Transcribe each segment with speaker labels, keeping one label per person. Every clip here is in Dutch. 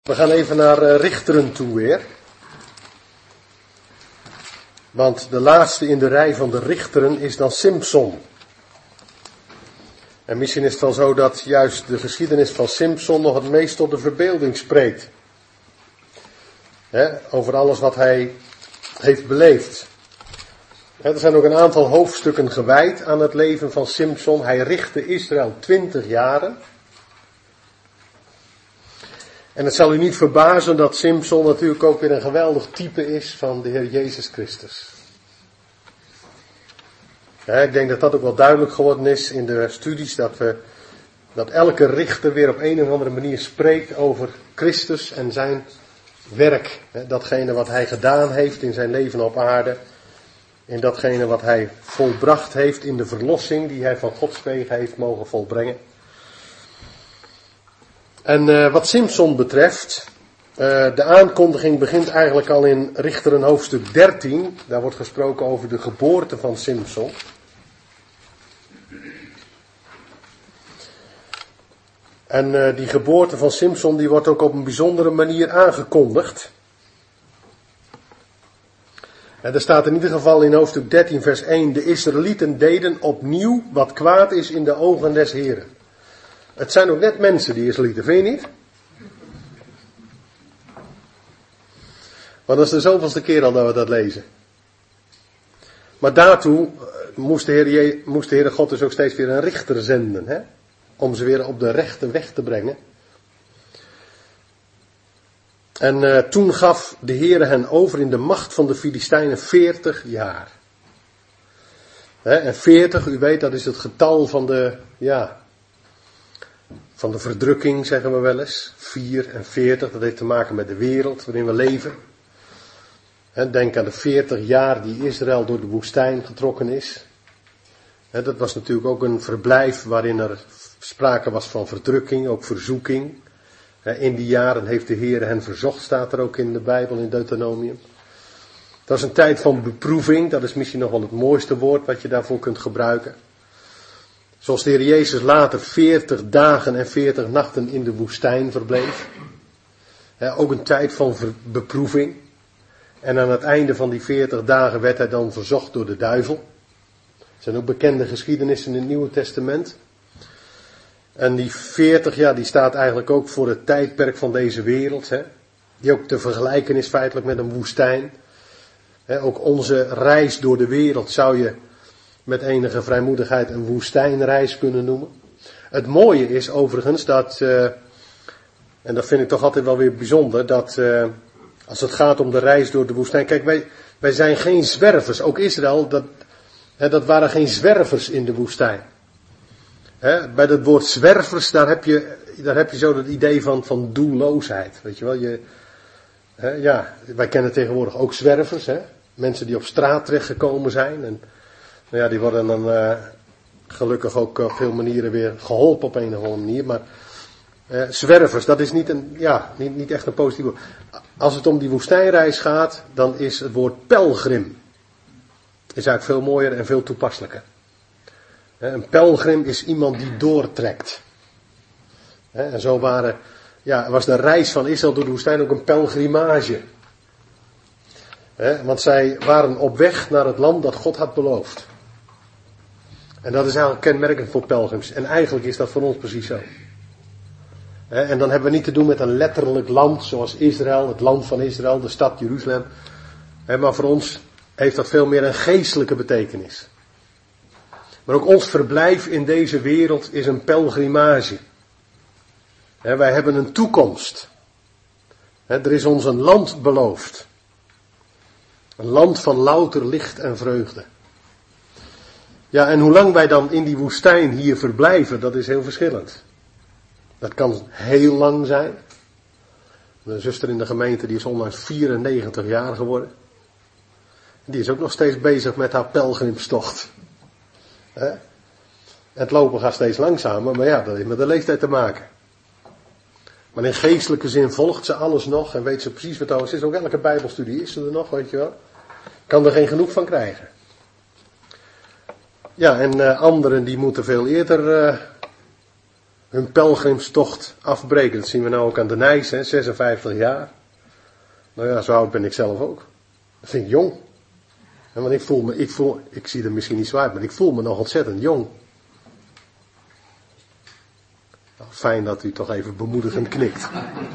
Speaker 1: We gaan even naar Richteren toe weer. Want de laatste in de rij van de Richteren is dan Simson. En misschien is het wel zo dat juist de geschiedenis van Simson nog het meest tot de verbeelding spreekt. Over alles wat hij heeft beleefd. Er zijn ook een aantal hoofdstukken gewijd aan het leven van Simson. Hij richtte Israël 20 jaren. En het zal u niet verbazen dat Simson natuurlijk ook weer een geweldig type is van de Heer Jezus Christus. Ik denk dat dat ook wel duidelijk geworden is in de studies, dat elke richter weer op een of andere manier spreekt over Christus en zijn werk. Datgene wat hij gedaan heeft in zijn leven op aarde. In datgene wat hij volbracht heeft in de verlossing die hij van Gods wegen heeft mogen volbrengen. En wat Simson betreft, de aankondiging begint eigenlijk al in Richteren hoofdstuk 13. Daar wordt gesproken over de geboorte van Simson. En die geboorte van Simson die wordt ook op een bijzondere manier aangekondigd. En er staat in ieder geval in hoofdstuk 13 vers 1, de Israëlieten deden opnieuw wat kwaad is in de ogen des Heren. Het zijn ook net mensen, die Israëlieten, vind je niet? Want dat is de zoveelste keer al dat we dat lezen. Maar daartoe moest de Heere God dus ook steeds weer een richter zenden, om ze weer op de rechte weg te brengen. En toen gaf de Heere hen over in de macht van de Filistijnen 40 jaar. En 40, u weet, dat is het getal van van de verdrukking, zeggen we wel eens. 44, dat heeft te maken met de wereld waarin we leven. Denk aan de 40 jaar die Israël door de woestijn getrokken is. Dat was natuurlijk ook een verblijf waarin er sprake was van verdrukking, ook verzoeking. In die jaren heeft de Heer hen verzocht, staat er ook in de Bijbel, in Deuteronomium. Dat is een tijd van beproeving, dat is misschien nog wel het mooiste woord wat je daarvoor kunt gebruiken. Zoals de Heer Jezus later 40 dagen en 40 nachten in de woestijn verbleef. Ook een tijd van beproeving. En aan het einde van die 40 dagen werd hij dan verzocht door de duivel. Er zijn ook bekende geschiedenissen in het Nieuwe Testament. En die 40, die staat eigenlijk ook voor het tijdperk van deze wereld. Die ook te vergelijken is feitelijk met een woestijn. Ook onze reis door de wereld zou je met enige vrijmoedigheid een woestijnreis kunnen noemen. Het mooie is overigens dat, en dat vind ik toch altijd wel weer bijzonder, dat als het gaat om de reis door de woestijn. Kijk, wij zijn geen zwervers. Ook Israël, dat waren geen zwervers in de woestijn. Bij dat woord zwervers, daar heb je zo het idee van doelloosheid. Weet je wel, wij kennen tegenwoordig ook zwervers. Mensen die op straat terechtgekomen zijn. En die worden dan gelukkig ook op veel manieren weer geholpen op een of andere manier. Maar zwervers, dat is niet echt een positief woord. Als het om die woestijnreis gaat, dan is het woord pelgrim. Is eigenlijk veel mooier en veel toepasselijker. Een pelgrim is iemand die doortrekt. En zo was de reis van Israël door de woestijn ook een pelgrimage. Want zij waren op weg naar het land dat God had beloofd. En dat is eigenlijk kenmerkend voor pelgrims. En eigenlijk is dat voor ons precies zo. En dan hebben we niet te doen met een letterlijk land zoals Israël, het land van Israël, de stad Jeruzalem. Maar voor ons heeft dat veel meer een geestelijke betekenis. Maar ook ons verblijf in deze wereld is een pelgrimage. Wij hebben een toekomst. Er is ons een land beloofd. Een land van louter licht en vreugde. En hoe lang wij dan in die woestijn hier verblijven, dat is heel verschillend. Dat kan heel lang zijn. Mijn zuster in de gemeente die is onlangs 94 jaar geworden. Die is ook nog steeds bezig met haar pelgrimstocht. Het lopen gaat steeds langzamer, maar dat heeft met de leeftijd te maken. Maar in geestelijke zin volgt ze alles nog en weet ze precies wat alles is. Ook elke bijbelstudie is ze er nog, weet je wel. Kan er geen genoeg van krijgen. En anderen die moeten veel eerder hun pelgrimstocht afbreken. Dat zien we nou ook aan de Nijs, 56 jaar. Nou ja, zo oud ben ik zelf ook. Dat vind ik jong. Want ik zie er misschien niet zo uit, maar ik voel me nog ontzettend jong. Nou, fijn dat u toch even bemoedigend knikt.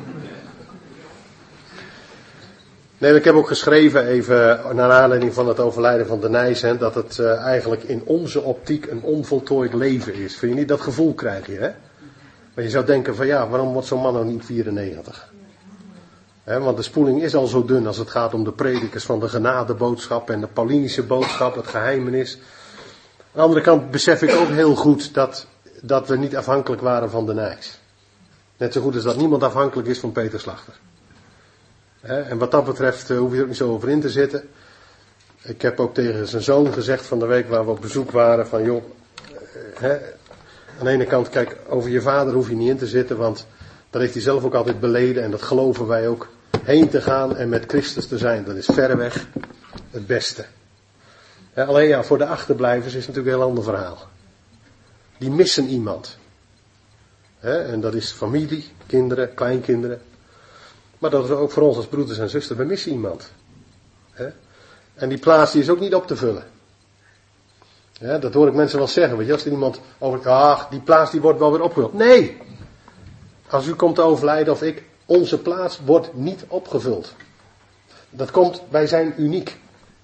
Speaker 1: Nee, ik heb ook geschreven, even naar aanleiding van het overlijden van de Nijs, dat het eigenlijk in onze optiek een onvoltooid leven is. Vind je niet? Dat gevoel krijg je, hè? Maar je zou denken van ja, waarom wordt zo'n man nou niet 94? Want de spoeling is al zo dun als het gaat om de predikers van de genadeboodschap en de Paulinische boodschap, het geheimenis. Aan de andere kant besef ik ook heel goed dat we niet afhankelijk waren van de Nijs. Net zo goed als dat niemand afhankelijk is van Peter Slachter. En wat dat betreft hoef je er ook niet zo over in te zitten. Ik heb ook tegen zijn zoon gezegd van de week waar we op bezoek waren van joh, aan de ene kant kijk, over je vader hoef je niet in te zitten, want dat heeft hij zelf ook altijd beleden en dat geloven wij ook. Heen te gaan en met Christus te zijn, dat is verreweg het beste. Alleen ja, voor de achterblijvers is het natuurlijk een heel ander verhaal. Die missen iemand. En dat is familie, kinderen, kleinkinderen. Maar dat is ook voor ons als broeders en zusters, we missen iemand. En die plaats die is ook niet op te vullen. Dat hoor ik mensen wel zeggen, weet je, als er iemand over, die plaats die wordt wel weer opgevuld. Nee! Als u komt te overlijden of ik, onze plaats wordt niet opgevuld. Dat komt, wij zijn uniek.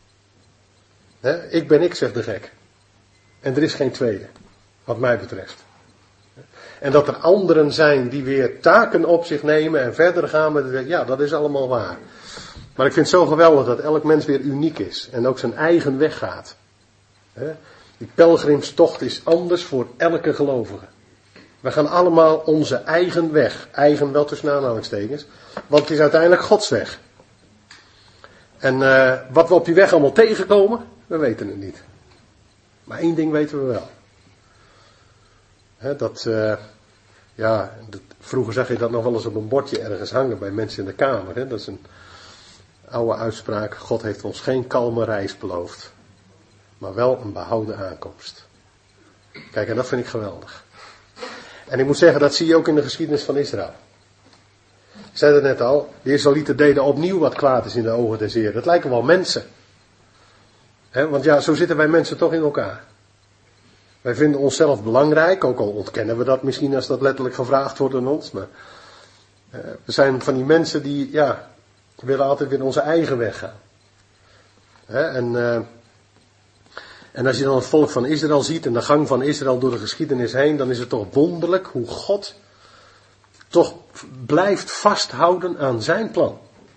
Speaker 1: Ik ben ik, zegt de gek. En er is geen tweede, wat mij betreft. En dat er anderen zijn die weer taken op zich nemen en verder gaan met ja, dat is allemaal waar. Maar ik vind het zo geweldig dat elk mens weer uniek is en ook zijn eigen weg gaat. Die pelgrimstocht is anders voor elke gelovige. We gaan allemaal onze eigen weg. Eigen wel tussen aanhalingstekens. Want het is uiteindelijk Gods weg. En wat we op die weg allemaal tegenkomen, we weten het niet. Maar één ding weten we wel. Vroeger zag je dat nog wel eens op een bordje ergens hangen bij mensen in de kamer. Dat is een oude uitspraak. God heeft ons geen kalme reis beloofd. Maar wel een behouden aankomst. Kijk, en dat vind ik geweldig. En ik moet zeggen, dat zie je ook in de geschiedenis van Israël. Ik zei het net al, de Israëlieten deden opnieuw wat kwaad is in de ogen des Heeren. Dat lijken wel mensen. Want ja, zo zitten wij mensen toch in elkaar. Wij vinden onszelf belangrijk, ook al ontkennen we dat misschien als dat letterlijk gevraagd wordt aan ons. Maar we zijn van die mensen die, willen altijd weer onze eigen weg gaan. En als je dan het volk van Israël ziet en de gang van Israël door de geschiedenis heen, dan is het toch wonderlijk hoe God toch blijft vasthouden aan zijn plan.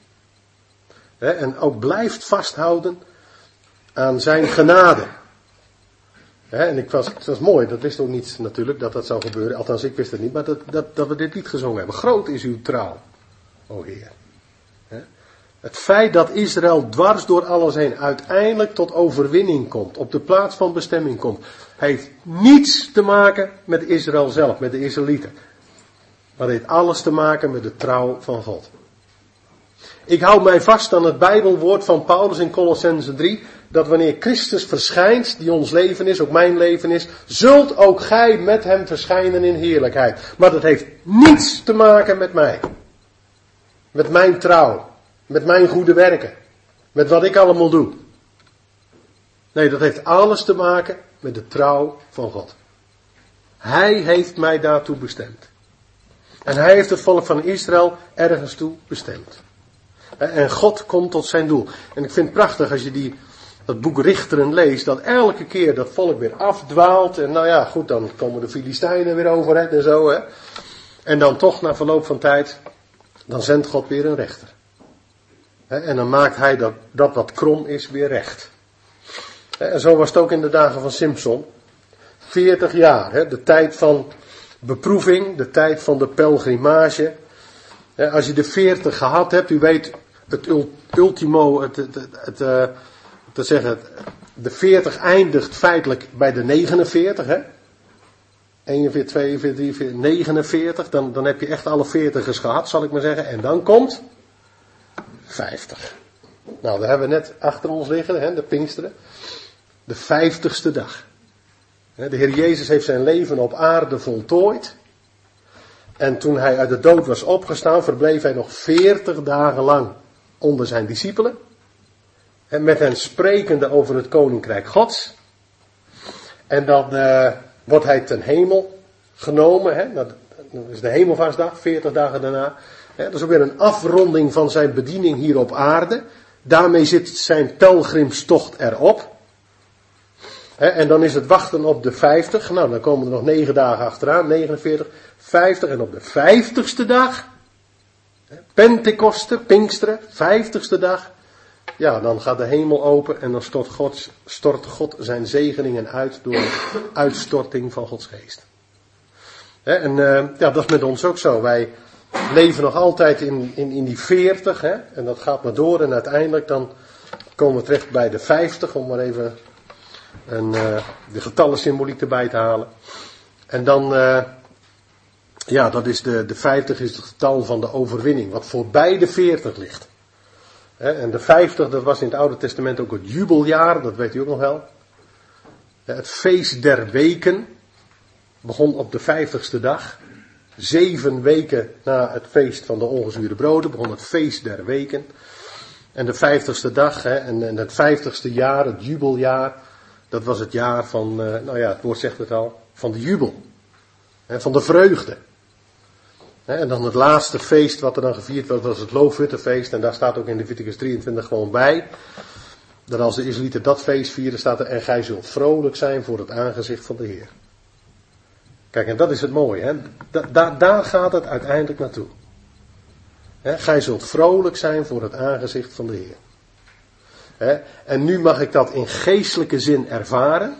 Speaker 1: En ook blijft vasthouden aan zijn genade. En het was mooi, dat wist ook niet natuurlijk dat dat zou gebeuren. Althans, ik wist het niet, maar dat we dit lied gezongen hebben. Groot is uw trouw, o Heer. Het feit dat Israël dwars door alles heen uiteindelijk tot overwinning komt, op de plaats van bestemming komt, heeft niets te maken met Israël zelf, met de Israëlieten. Maar het heeft alles te maken met de trouw van God. Ik hou mij vast aan het Bijbelwoord van Paulus in Colossenzen 3, dat wanneer Christus verschijnt, die ons leven is, ook mijn leven is, zult ook gij met hem verschijnen in heerlijkheid. Maar dat heeft niets te maken met mij. Met mijn trouw. Met mijn goede werken. Met wat ik allemaal doe. Nee, dat heeft alles te maken met de trouw van God. Hij heeft mij daartoe bestemd. En hij heeft het volk van Israël ergens toe bestemd. En God komt tot zijn doel. En ik vind het prachtig als je dat boek Richteren leest, dat elke keer dat volk weer afdwaalt. En nou ja, goed, dan komen de Filistijnen weer over en zo. En dan toch na verloop van tijd, dan zendt God weer een rechter. En dan maakt hij dat wat krom is weer recht. En zo was het ook in de dagen van Simson. 40 jaar, de tijd van beproeving, de tijd van de pelgrimage. Als je de 40 gehad hebt, u weet, het ultimo, de 40 eindigt feitelijk bij de 49, 41, 42, 43, 49, dan heb je echt alle 40ers gehad, zal ik maar zeggen. En dan komt 50. Nou, daar hebben we net achter ons liggen, de Pinksteren. De 50ste dag. De Heer Jezus heeft zijn leven op aarde voltooid. En toen hij uit de dood was opgestaan, verbleef hij nog 40 dagen lang onder zijn discipelen. En met hen sprekende over het koninkrijk Gods. En dan wordt hij ten hemel genomen. Hè? Dat is de hemelvaartsdag, 40 dagen daarna. Dat is ook weer een afronding van zijn bediening hier op aarde. Daarmee zit zijn pelgrimstocht erop. En dan is het wachten op de 50. Nou, dan komen er nog 9 dagen achteraan. 49, 50. En op de 50ste dag. Pentekoste, Pinksteren, 50ste dag. Ja, dan gaat de hemel open en dan stort God zijn zegeningen uit door uitstorting van Gods geest. En dat is met ons ook zo. Wij leven nog altijd in die 40. Hè? En dat gaat maar door en uiteindelijk dan komen we terecht bij de 50. Om maar even de getallensymboliek erbij te halen. En dan, dat is de 50 is het getal van de overwinning. Wat voorbij de 40 ligt. En de 50, dat was in het Oude Testament ook het jubeljaar, dat weet u ook nog wel. Het feest der weken begon op de 50ste dag. 7 weken na het feest van de ongezuurde broden begon het feest der weken. En de 50ste dag, en het 50ste jaar, het jubeljaar, dat was het jaar van, het woord zegt het al, van de jubel. Van de vreugde. En dan het laatste feest wat er dan gevierd werd, was het Loofhuttenfeest. En daar staat ook in Leviticus 23 gewoon bij. Dat als de Israëlieten dat feest vieren, staat er, en gij zult vrolijk zijn voor het aangezicht van de Heer. Kijk, en dat is het mooie. Hè? Daar gaat het uiteindelijk naartoe. Gij zult vrolijk zijn voor het aangezicht van de Heer. En nu mag ik dat in geestelijke zin ervaren.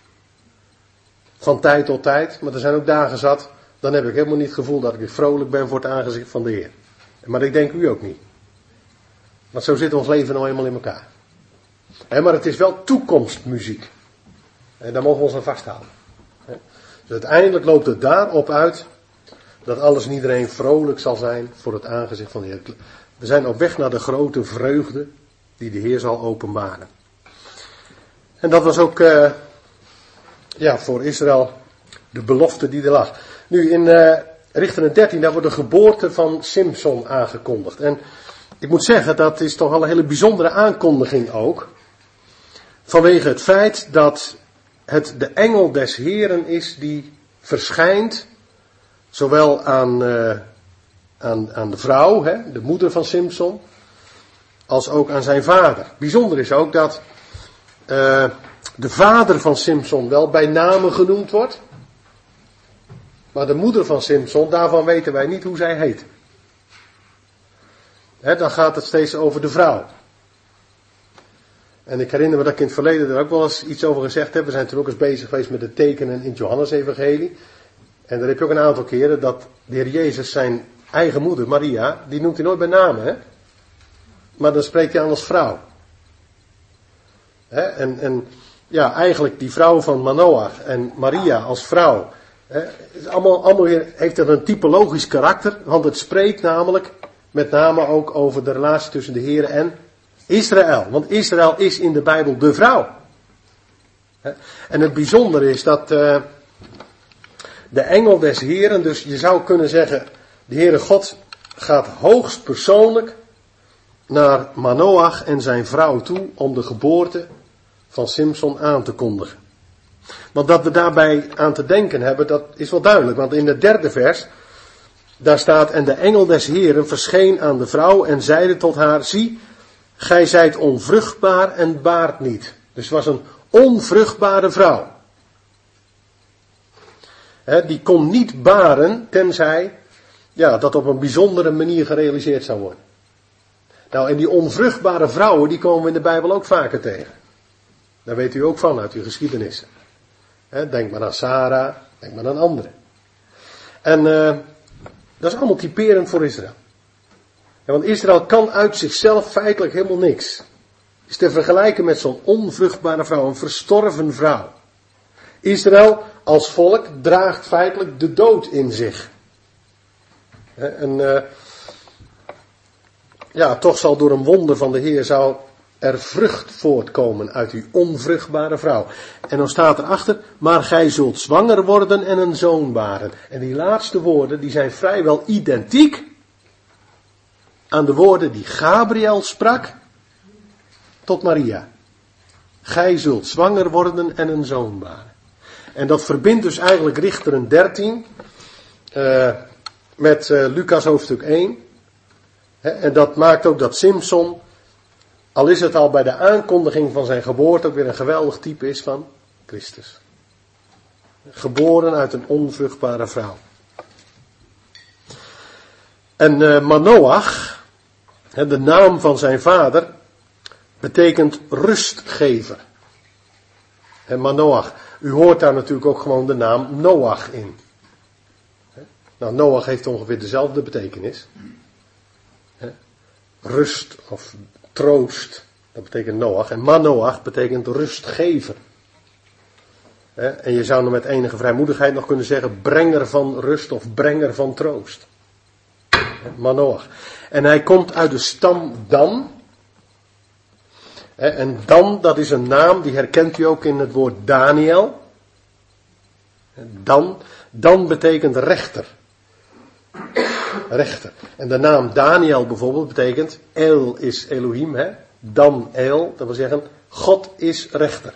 Speaker 1: Van tijd tot tijd. Maar er zijn ook dagen zat. Dan heb ik helemaal niet het gevoel dat ik weer vrolijk ben voor het aangezicht van de Heer. Maar ik denk u ook niet. Want zo zit ons leven nou eenmaal in elkaar. Maar het is wel toekomstmuziek. En daar mogen we ons aan vasthouden. Dus uiteindelijk loopt het daarop uit dat alles en iedereen vrolijk zal zijn voor het aangezicht van de Heer. We zijn op weg naar de grote vreugde die de Heer zal openbaren. En dat was ook voor Israël de belofte die er lag. Nu in Richteren 13, daar wordt de geboorte van Simson aangekondigd. En ik moet zeggen, dat is toch wel een hele bijzondere aankondiging ook. Vanwege het feit dat het de engel des Heren is die verschijnt. Zowel aan de vrouw, de moeder van Simson. Als ook aan zijn vader. Bijzonder is ook dat de vader van Simson wel bij name genoemd wordt. Maar de moeder van Simson, daarvan weten wij niet hoe zij heet. Dan gaat het steeds over de vrouw. En ik herinner me dat ik in het verleden er ook wel eens iets over gezegd heb. We zijn toen ook eens bezig geweest met de tekenen in het Johannesevangelie. En daar heb je ook een aantal keren dat de Heer Jezus zijn eigen moeder, Maria, die noemt hij nooit bij naam, hè. Maar dan spreekt hij aan als vrouw. Eigenlijk die vrouw van Manoach en Maria als vrouw. Allemaal heeft het een typologisch karakter, want het spreekt namelijk met name ook over de relatie tussen de Heer en Israël. Want Israël is in de Bijbel de vrouw. En het bijzondere is dat de engel des Heren, dus je zou kunnen zeggen, de Heere God gaat hoogst persoonlijk naar Manoach en zijn vrouw toe om de geboorte van Simson aan te kondigen. Want dat we daarbij aan te denken hebben, dat is wel duidelijk. Want in het 3e vers, daar staat, en de engel des Heren verscheen aan de vrouw en zeide tot haar, zie, gij zijt onvruchtbaar en baart niet. Dus het was een onvruchtbare vrouw. Die kon niet baren, tenzij dat op een bijzondere manier gerealiseerd zou worden. Nou, en die onvruchtbare vrouwen, die komen we in de Bijbel ook vaker tegen. Daar weet u ook van uit uw geschiedenissen. Denk maar aan Sarah, denk maar aan anderen. En dat is allemaal typerend voor Israël. Want Israël kan uit zichzelf feitelijk helemaal niks. Het is te vergelijken met zo'n onvruchtbare vrouw, een verstorven vrouw. Israël als volk draagt feitelijk de dood in zich. Toch zal door een wonder van de Heer zou er vrucht voortkomen uit uw onvruchtbare vrouw. En dan staat erachter, maar gij zult zwanger worden en een zoon baren. En die laatste woorden, die zijn vrijwel identiek aan de woorden die Gabriel sprak tot Maria. Gij zult zwanger worden en een zoon baren. En dat verbindt dus eigenlijk Richteren 13 met Lucas hoofdstuk 1. En dat maakt ook dat Simson, al is het al bij de aankondiging van zijn geboorte, ook weer een geweldig type is van Christus. Geboren uit een onvruchtbare vrouw. En Manoach, de naam van zijn vader, betekent rustgever. En Manoach, u hoort daar natuurlijk ook gewoon de naam Noach in. Nou, Noach heeft ongeveer dezelfde betekenis. Rust of troost, dat betekent Noach. En Manoach betekent rustgever. En je zou nog met enige vrijmoedigheid nog kunnen zeggen brenger van rust of brenger van troost. Manoach. En hij komt uit de stam Dan. En Dan, dat is een naam, die herkent u ook in het woord Daniel. Dan betekent rechter. Rechter. En de naam Daniel bijvoorbeeld betekent, El is Elohim, Dan El, dat wil zeggen, God is rechter.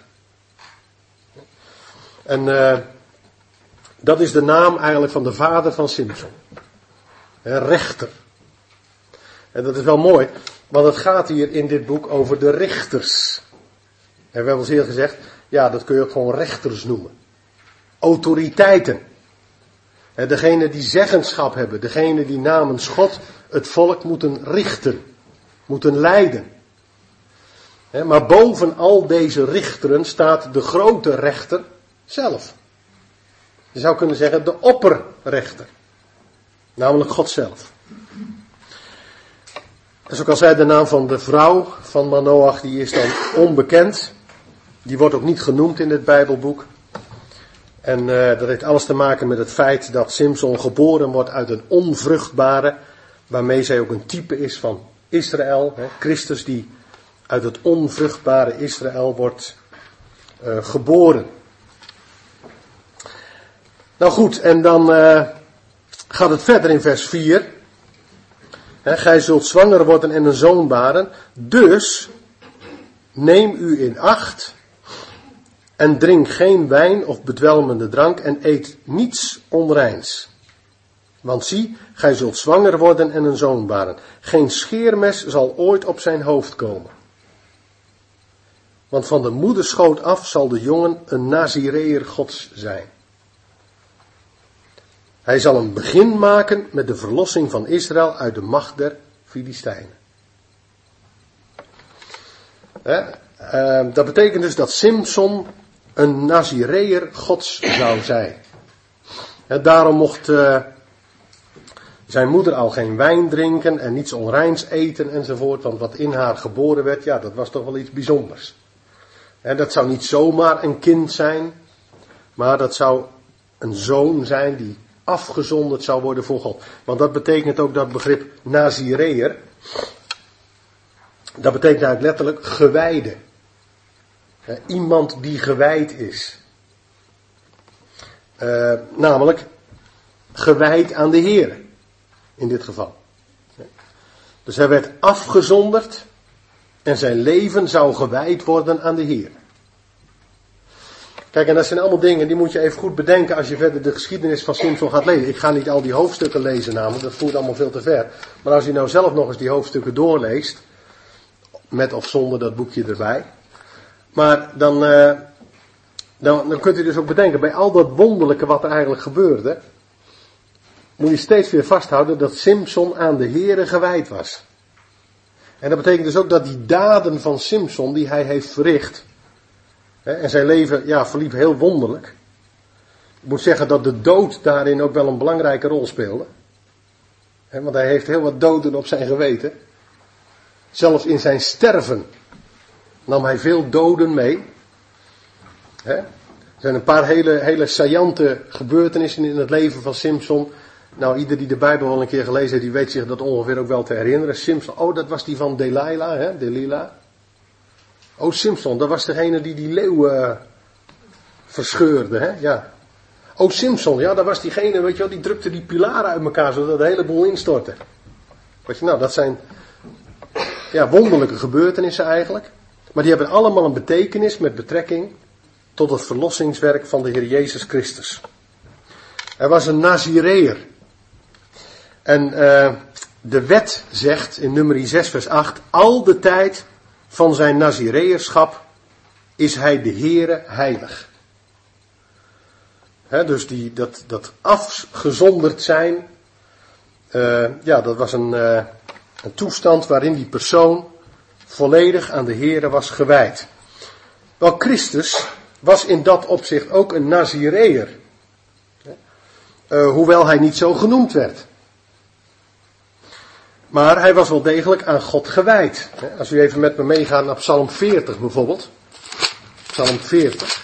Speaker 1: En dat is de naam eigenlijk van de vader van Simson. Rechter. En dat is wel mooi, want het gaat hier in dit boek over de richters. En we hebben al eerder gezegd, ja, dat kun je ook gewoon rechters noemen. Autoriteiten. Degene die zeggenschap hebben, degene die namens God het volk moeten richten, moeten leiden. Maar boven al deze richteren staat de grote rechter zelf. Je zou kunnen zeggen de opperrechter. Namelijk God zelf. En zoals ik al zei, de naam van de vrouw van Manoach, die is dan onbekend. Die wordt ook niet genoemd in het Bijbelboek. En dat heeft alles te maken met het feit dat Simson geboren wordt uit een onvruchtbare, waarmee zij ook een type is van Israël. Christus die uit het onvruchtbare Israël wordt geboren. Nou goed, en dan gaat het verder in vers 4. Gij zult zwanger worden en een zoon baren. Dus neem u in acht en drink geen wijn of bedwelmende drank en eet niets onreins. Want zie, gij zult zwanger worden en een zoon baren. Geen scheermes zal ooit op zijn hoofd komen. Want van de moederschoot af zal de jongen een Nazireër Gods zijn. Hij zal een begin maken met de verlossing van Israël uit de macht der Filistijnen. Dat betekent dus dat Simson een Nazireër Gods zou zijn. Daarom mocht zijn moeder al geen wijn drinken en niets onreins eten enzovoort. Want wat in haar geboren werd, ja, dat was toch wel iets bijzonders. Dat zou niet zomaar een kind zijn, maar dat zou een zoon zijn die afgezonderd zou worden voor God. Want dat betekent ook dat begrip Nazireër. Dat betekent eigenlijk letterlijk gewijde. Iemand die gewijd is. Namelijk gewijd aan de Heer. In dit geval. Dus hij werd afgezonderd. En zijn leven zou gewijd worden aan de Heer. Kijk, en dat zijn allemaal dingen die moet je even goed bedenken als je verder de geschiedenis van Simson gaat lezen. Ik ga niet al die hoofdstukken lezen namelijk, dat voert allemaal veel te ver. Maar als je nou zelf nog eens die hoofdstukken doorleest, met of zonder dat boekje erbij. Maar dan kunt u dus ook bedenken, bij al dat wonderlijke wat er eigenlijk gebeurde, moet je steeds weer vasthouden dat Simson aan de Heere gewijd was. En dat betekent dus ook dat die daden van Simson die hij heeft verricht, en zijn leven, ja, verliep heel wonderlijk. Ik moet zeggen dat de dood daarin ook wel een belangrijke rol speelde. Want hij heeft heel wat doden op zijn geweten. Zelfs in zijn sterven nam hij veel doden mee. Er zijn een paar hele saillante gebeurtenissen in het leven van Simson. Nou, ieder die de Bijbel al een keer gelezen heeft, die weet zich dat ongeveer ook wel te herinneren. Simson, dat was die van Delilah, Delilah. Oh, Simson, dat was degene die leeuw verscheurde, hè? Ja. Oh, Simson, ja, dat was diegene, weet je wel, die drukte die pilaren uit elkaar, zodat de hele boel instortte. Weet je, nou, dat zijn, ja, wonderlijke gebeurtenissen eigenlijk. Maar die hebben allemaal een betekenis met betrekking tot het verlossingswerk van de Heer Jezus Christus. Hij was een Nazireër. En de wet zegt in Numeri 6 vers 8, al de tijd van zijn Nazireërschap is hij de Heere heilig. Dus dat afgezonderd zijn, dat was een toestand waarin die persoon volledig aan de Heere was gewijd. Wel, Christus was in dat opzicht ook een Nazireër. Hoewel hij niet zo genoemd werd. Maar hij was wel degelijk aan God gewijd. Als u even met me meegaat naar Psalm 40 bijvoorbeeld. Psalm 40.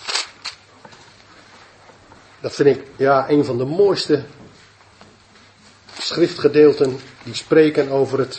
Speaker 1: Dat vind ik een van de mooiste schriftgedeelten die spreken over het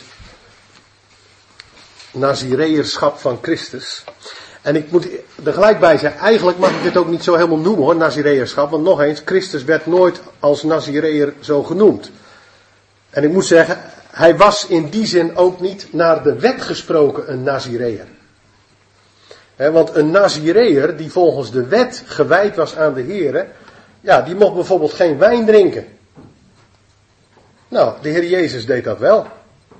Speaker 1: Nazireërschap van Christus. En ik moet er gelijk bij zeggen, eigenlijk mag ik dit ook niet zo helemaal noemen hoor, Nazireërschap. Want nog eens, Christus werd nooit als Nazireër zo genoemd. En ik moet zeggen, hij was in die zin ook niet naar de wet gesproken een Nazireër. Want een Nazireër die volgens de wet gewijd was aan de Heere, die mocht bijvoorbeeld geen wijn drinken. Nou, de Heer Jezus deed dat wel.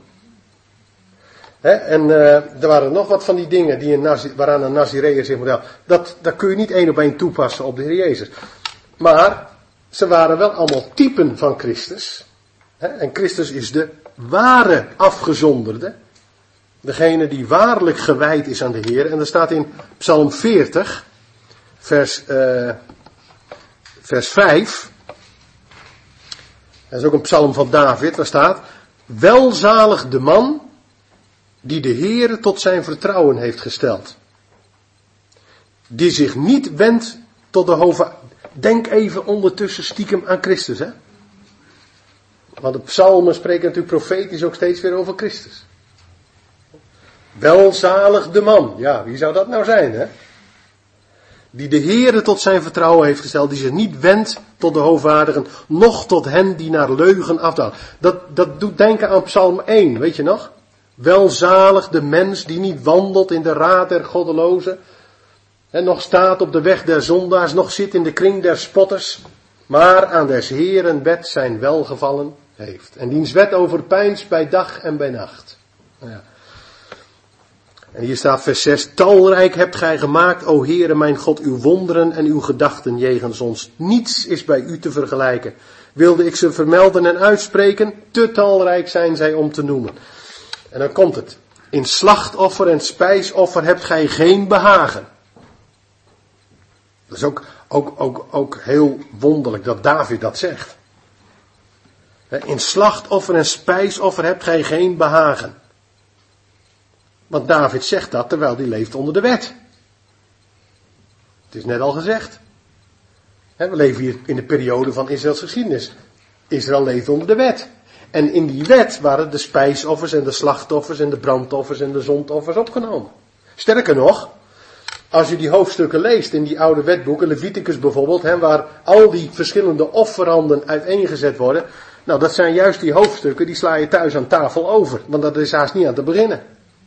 Speaker 1: En er waren nog wat van die dingen die waaraan een Nazireër zich moet houden. Dat kun je niet één op één toepassen op de Heer Jezus. Maar ze waren wel allemaal typen van Christus. En Christus is de ware afgezonderde. Degene die waarlijk gewijd is aan de Heer. En er staat in Psalm 40, vers 5. Dat is ook een psalm van David. Daar staat, welzalig de man die de Heere tot zijn vertrouwen heeft gesteld. Die zich niet wendt tot de hoofd. Denk even ondertussen stiekem aan Christus, hè. Want de psalmen spreken natuurlijk profetisch ook steeds weer over Christus. Welzalig de man. Ja, wie zou dat nou zijn, hè? Die de Heere tot zijn vertrouwen heeft gesteld. Die zich niet wendt tot de hoogwaardigen. Noch tot hen die naar leugen afdalen. Dat doet denken aan psalm 1, weet je nog? Welzalig de mens die niet wandelt in de raad der goddelozen. En nog staat op de weg der zondaars. Nog zit in de kring der spotters. Maar aan des Heeren wet zijn welgevallen heeft. En diens wet overpeinst bij dag en bij nacht. Ja. En hier staat vers 6. Talrijk hebt gij gemaakt, o Heere mijn God, uw wonderen en uw gedachten jegens ons. Niets is bij u te vergelijken. Wilde ik ze vermelden en uitspreken, te talrijk zijn zij om te noemen. En dan komt het. In slachtoffer en spijsoffer hebt gij geen behagen. Dat is ook heel wonderlijk dat David dat zegt. In slachtoffer en spijsoffer hebt gij geen behagen. Want David zegt dat terwijl hij leeft onder de wet. Het is net al gezegd. We leven hier in de periode van Israëls geschiedenis. Israël leeft onder de wet. En in die wet waren de spijsoffers en de slachtoffers en de brandoffers en de zondoffers opgenomen. Sterker nog, als je die hoofdstukken leest in die oude wetboeken, Leviticus bijvoorbeeld, waar al die verschillende offeranden uiteengezet worden. Nou, dat zijn juist die hoofdstukken, die sla je thuis aan tafel over. Want dat is haast niet aan te beginnen.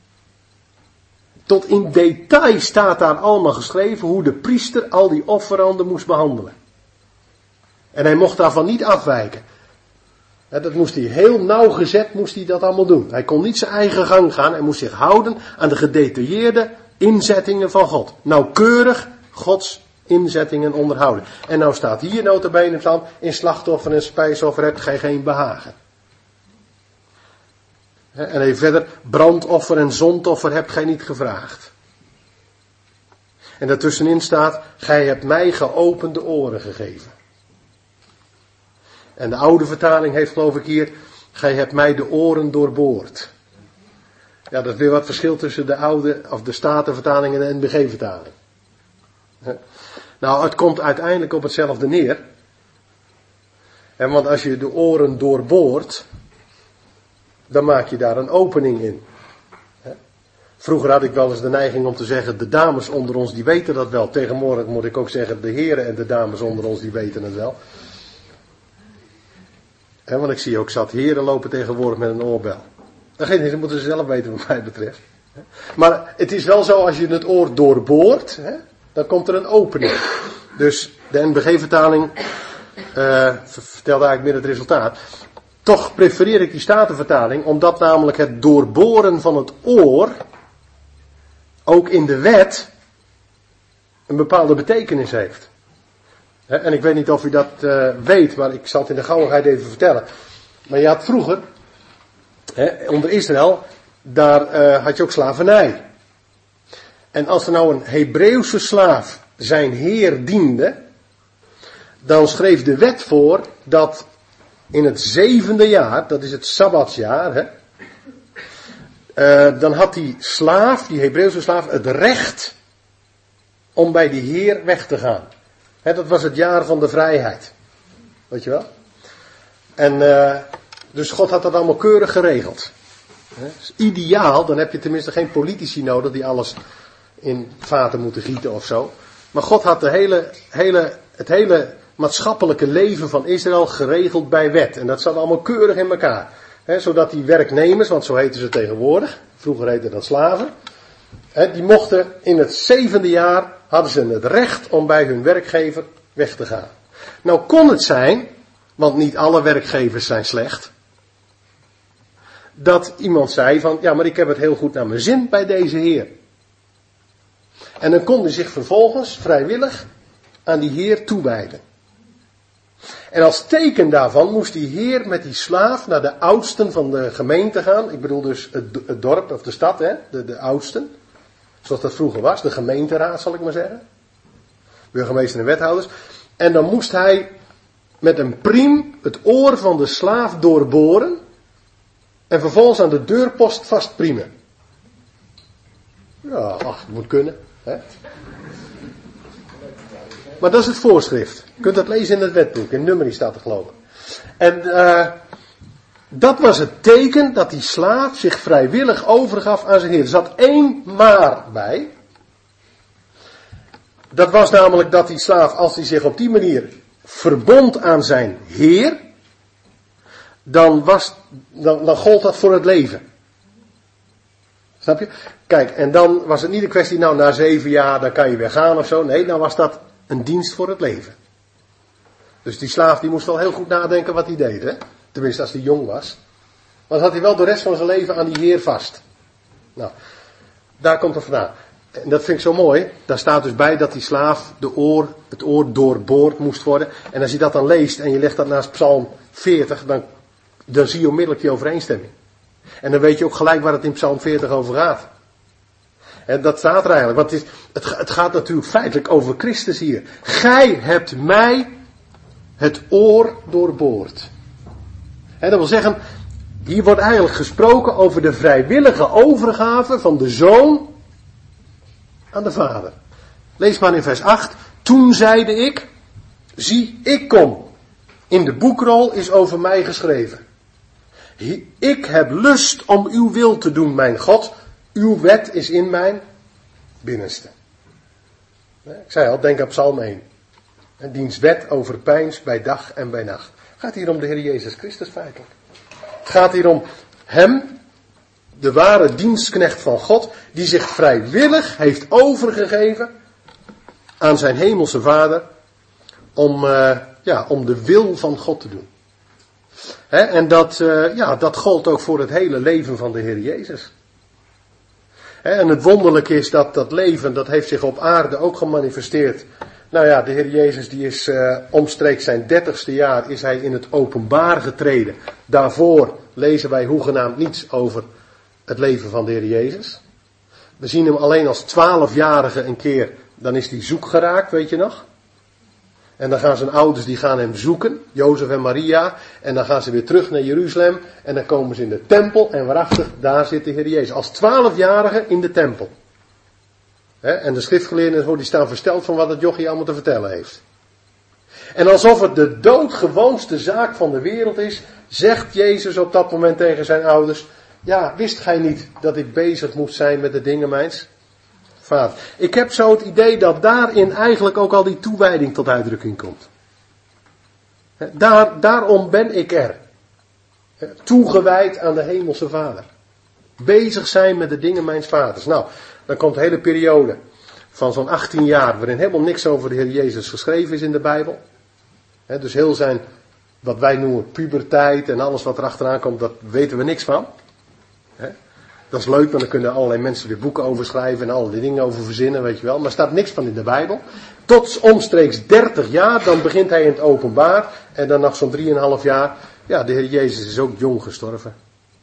Speaker 1: Tot in detail staat daar allemaal geschreven hoe de priester al die offeranden moest behandelen. En hij mocht daarvan niet afwijken. Dat moest hij heel nauwgezet moest hij dat allemaal doen. Hij kon niet zijn eigen gang gaan. Hij moest zich houden aan de gedetailleerde inzettingen van God. Nauwkeurig Gods inzettingen onderhouden. En nou staat hier nota bene van, in slachtoffer en spijsoffer hebt gij geen behagen. En even verder, brandoffer en zondoffer hebt gij niet gevraagd. En daartussenin staat, gij hebt mij geopende oren gegeven. En de oude vertaling heeft geloof ik hier, gij hebt mij de oren doorboord. Ja, dat is weer wat verschil tussen de oude, of de Statenvertaling en de NBG-vertaling. Nou, het komt uiteindelijk op hetzelfde neer. En want als je de oren doorboort, dan maak je daar een opening in. Vroeger had ik wel eens de neiging om te zeggen, de dames onder ons die weten dat wel. Tegenwoordig moet ik ook zeggen, de heren en de dames onder ons die weten het wel. Want ik zie ook zat heren lopen tegenwoordig met een oorbel. Dat moeten ze zelf weten wat mij betreft. Maar het is wel zo, als je het oor doorboort, dan komt er een opening. Dus de NBG-vertaling vertelt eigenlijk meer het resultaat. Toch prefereer ik die Statenvertaling, omdat namelijk het doorboren van het oor ook in de wet een bepaalde betekenis heeft. En ik weet niet of u dat weet, maar ik zal het in de gauwigheid even vertellen. Maar je had vroeger, onder Israël, daar had je ook slavernij. En als er nou een Hebreeuwse slaaf zijn heer diende, dan schreef de wet voor dat in het 7e jaar, dat is het Sabbatsjaar, dan had die slaaf, die Hebreeuwse slaaf, het recht om bij die heer weg te gaan. Dat was het jaar van de vrijheid. Weet je wel? En dus God had dat allemaal keurig geregeld. Dat is ideaal, dan heb je tenminste geen politici nodig die alles in vaten moeten gieten of zo. Maar God had het hele maatschappelijke leven van Israël geregeld bij wet. En dat zat allemaal keurig in elkaar. Zodat die werknemers, want zo heten ze tegenwoordig, vroeger heette dat slaven, die mochten in het 7e jaar, hadden ze het recht om bij hun werkgever weg te gaan. Nou kon het zijn, want niet alle werkgevers zijn slecht, dat iemand zei van, ja maar ik heb het heel goed naar mijn zin bij deze heer. En dan kon hij zich vervolgens vrijwillig aan die heer toewijden. En als teken daarvan moest die heer met die slaaf naar de oudsten van de gemeente gaan. Ik bedoel dus het dorp of de stad, de oudsten. Zoals dat vroeger was, de gemeenteraad zal ik maar zeggen. Burgemeester en wethouders. En dan moest hij met een priem het oor van de slaaf doorboren. En vervolgens aan de deurpost vastpriemen. Ja, het moet kunnen. Maar dat is het voorschrift. Je kunt dat lezen in het wetboek. In Numeri staat er geloof ik. En dat was het teken dat die slaaf zich vrijwillig overgaf aan zijn heer. Er zat 1 maar bij. Dat was namelijk dat die slaaf, als hij zich op die manier verbond aan zijn heer, dan gold dat voor het leven. Snap je? Kijk, en dan was het niet een kwestie, nou na 7 jaar dan kan je weer gaan of zo. Nee, dan was dat een dienst voor het leven. Dus die slaaf die moest wel heel goed nadenken wat hij deed, hè? Tenminste als hij jong was. Maar dan had hij wel de rest van zijn leven aan die heer vast. Nou, daar komt het vandaan. En dat vind ik zo mooi. Daar staat dus bij dat die slaaf het oor doorboord moest worden. En als je dat dan leest en je legt dat naast Psalm 40, dan zie je onmiddellijk die overeenstemming. En dan weet je ook gelijk waar het in Psalm 40 over gaat. En dat staat er eigenlijk. Want het gaat natuurlijk feitelijk over Christus hier. Gij hebt mij het oor doorboord. En dat wil zeggen, hier wordt eigenlijk gesproken over de vrijwillige overgave van de zoon aan de vader. Lees maar in vers 8. Toen zeide ik, zie ik kom. In de boekrol is over mij geschreven. Ik heb lust om uw wil te doen, mijn God. Uw wet is in mijn binnenste. Ik zei al, denk aan Psalm 1. En diens wet overpeinst bij dag en bij nacht. Het gaat hier om de Heer Jezus Christus feitelijk. Het gaat hier om hem, de ware dienstknecht van God, die zich vrijwillig heeft overgegeven aan zijn hemelse Vader om de wil van God te doen. En dat gold ook voor het hele leven van de Heer Jezus. En het wonderlijke is dat leven, dat heeft zich op aarde ook gemanifesteerd. Nou ja, de Heer Jezus die is omstreeks zijn 30ste jaar is hij in het openbaar getreden. Daarvoor lezen wij hoegenaamd niets over het leven van de Heer Jezus. We zien hem alleen als 12-jarige een keer, dan is hij zoek geraakt, weet je nog? En dan gaan zijn ouders, die gaan hem zoeken, Jozef en Maria. En dan gaan ze weer terug naar Jeruzalem. En dan komen ze in de tempel. En waarachtig, daar zit de Heer Jezus. Als 12-jarige in de tempel. En de schriftgeleerden die staan versteld van wat het jochie allemaal te vertellen heeft. En alsof het de doodgewoonste zaak van de wereld is, zegt Jezus op dat moment tegen zijn ouders: ja, wist gij niet dat ik bezig moest zijn met de dingen mijns Vader? Ik heb zo het idee dat daarin eigenlijk ook al die toewijding tot uitdrukking komt. Daarom ben ik er. Toegewijd aan de hemelse Vader. Bezig zijn met de dingen mijns vaders. Nou, dan komt een hele periode van zo'n 18 jaar waarin helemaal niks over de Heer Jezus geschreven is in de Bijbel. Dus heel zijn, wat wij noemen puberteit en alles wat er achteraan komt, dat weten we niks van. Dat is leuk, want dan kunnen allerlei mensen weer boeken over schrijven en allerlei dingen over verzinnen, weet je wel. Maar er staat niks van in de Bijbel. Tot omstreeks 30 jaar, dan begint hij in het openbaar. En dan nog zo'n 3,5 jaar, ja, de Heer Jezus is ook jong gestorven.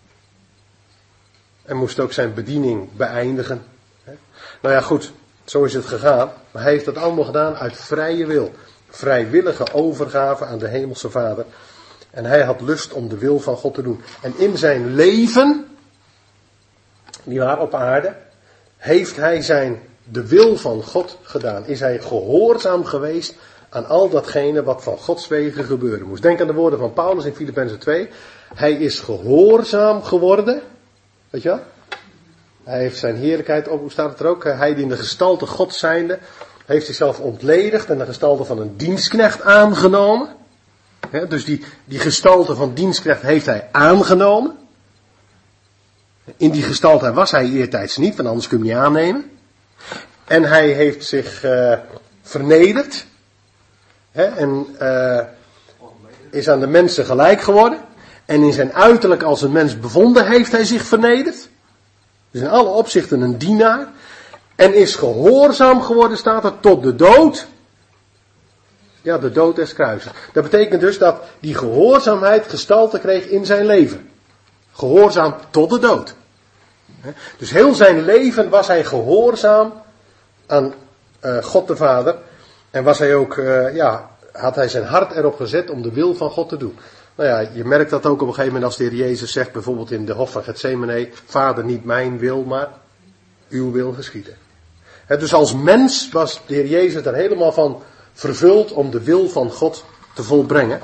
Speaker 1: En moest ook zijn bediening beëindigen. Nou ja, goed, zo is het gegaan. Maar hij heeft dat allemaal gedaan uit vrije wil. Vrijwillige overgave aan de hemelse Vader. En hij had lust om de wil van God te doen. En in zijn leven, nietwaar, op aarde, heeft hij de wil van God gedaan. Is hij gehoorzaam geweest aan al datgene wat van Gods wegen gebeuren moest. Denk aan de woorden van Paulus in Filippenzen 2. Hij is gehoorzaam geworden. Weet je wel? Hij heeft zijn heerlijkheid op, hoe staat het er ook? Hij die in de gestalte God zijnde, heeft zichzelf ontledigd en de gestalte van een dienstknecht aangenomen. Dus die gestalte van dienstknecht heeft hij aangenomen. In die gestalte was hij eertijds niet, want anders kun je hem niet aannemen. En hij heeft zich vernederd. En is aan de mensen gelijk geworden. En in zijn uiterlijk als een mens bevonden heeft hij zich vernederd. Dus in alle opzichten een dienaar. En is gehoorzaam geworden, staat er, tot de dood. Ja, de dood des kruises. Dat betekent dus dat die gehoorzaamheid gestalte kreeg in zijn leven. Gehoorzaam tot de dood. Dus heel zijn leven was hij gehoorzaam aan God de Vader. En was hij ook, had hij zijn hart erop gezet om de wil van God te doen. Nou ja, je merkt dat ook op een gegeven moment als de Heer Jezus zegt, bijvoorbeeld in de hof van Getsemane, Vader, niet mijn wil, maar uw wil geschieden. Dus als mens was de Heer Jezus er helemaal van vervuld om de wil van God te volbrengen.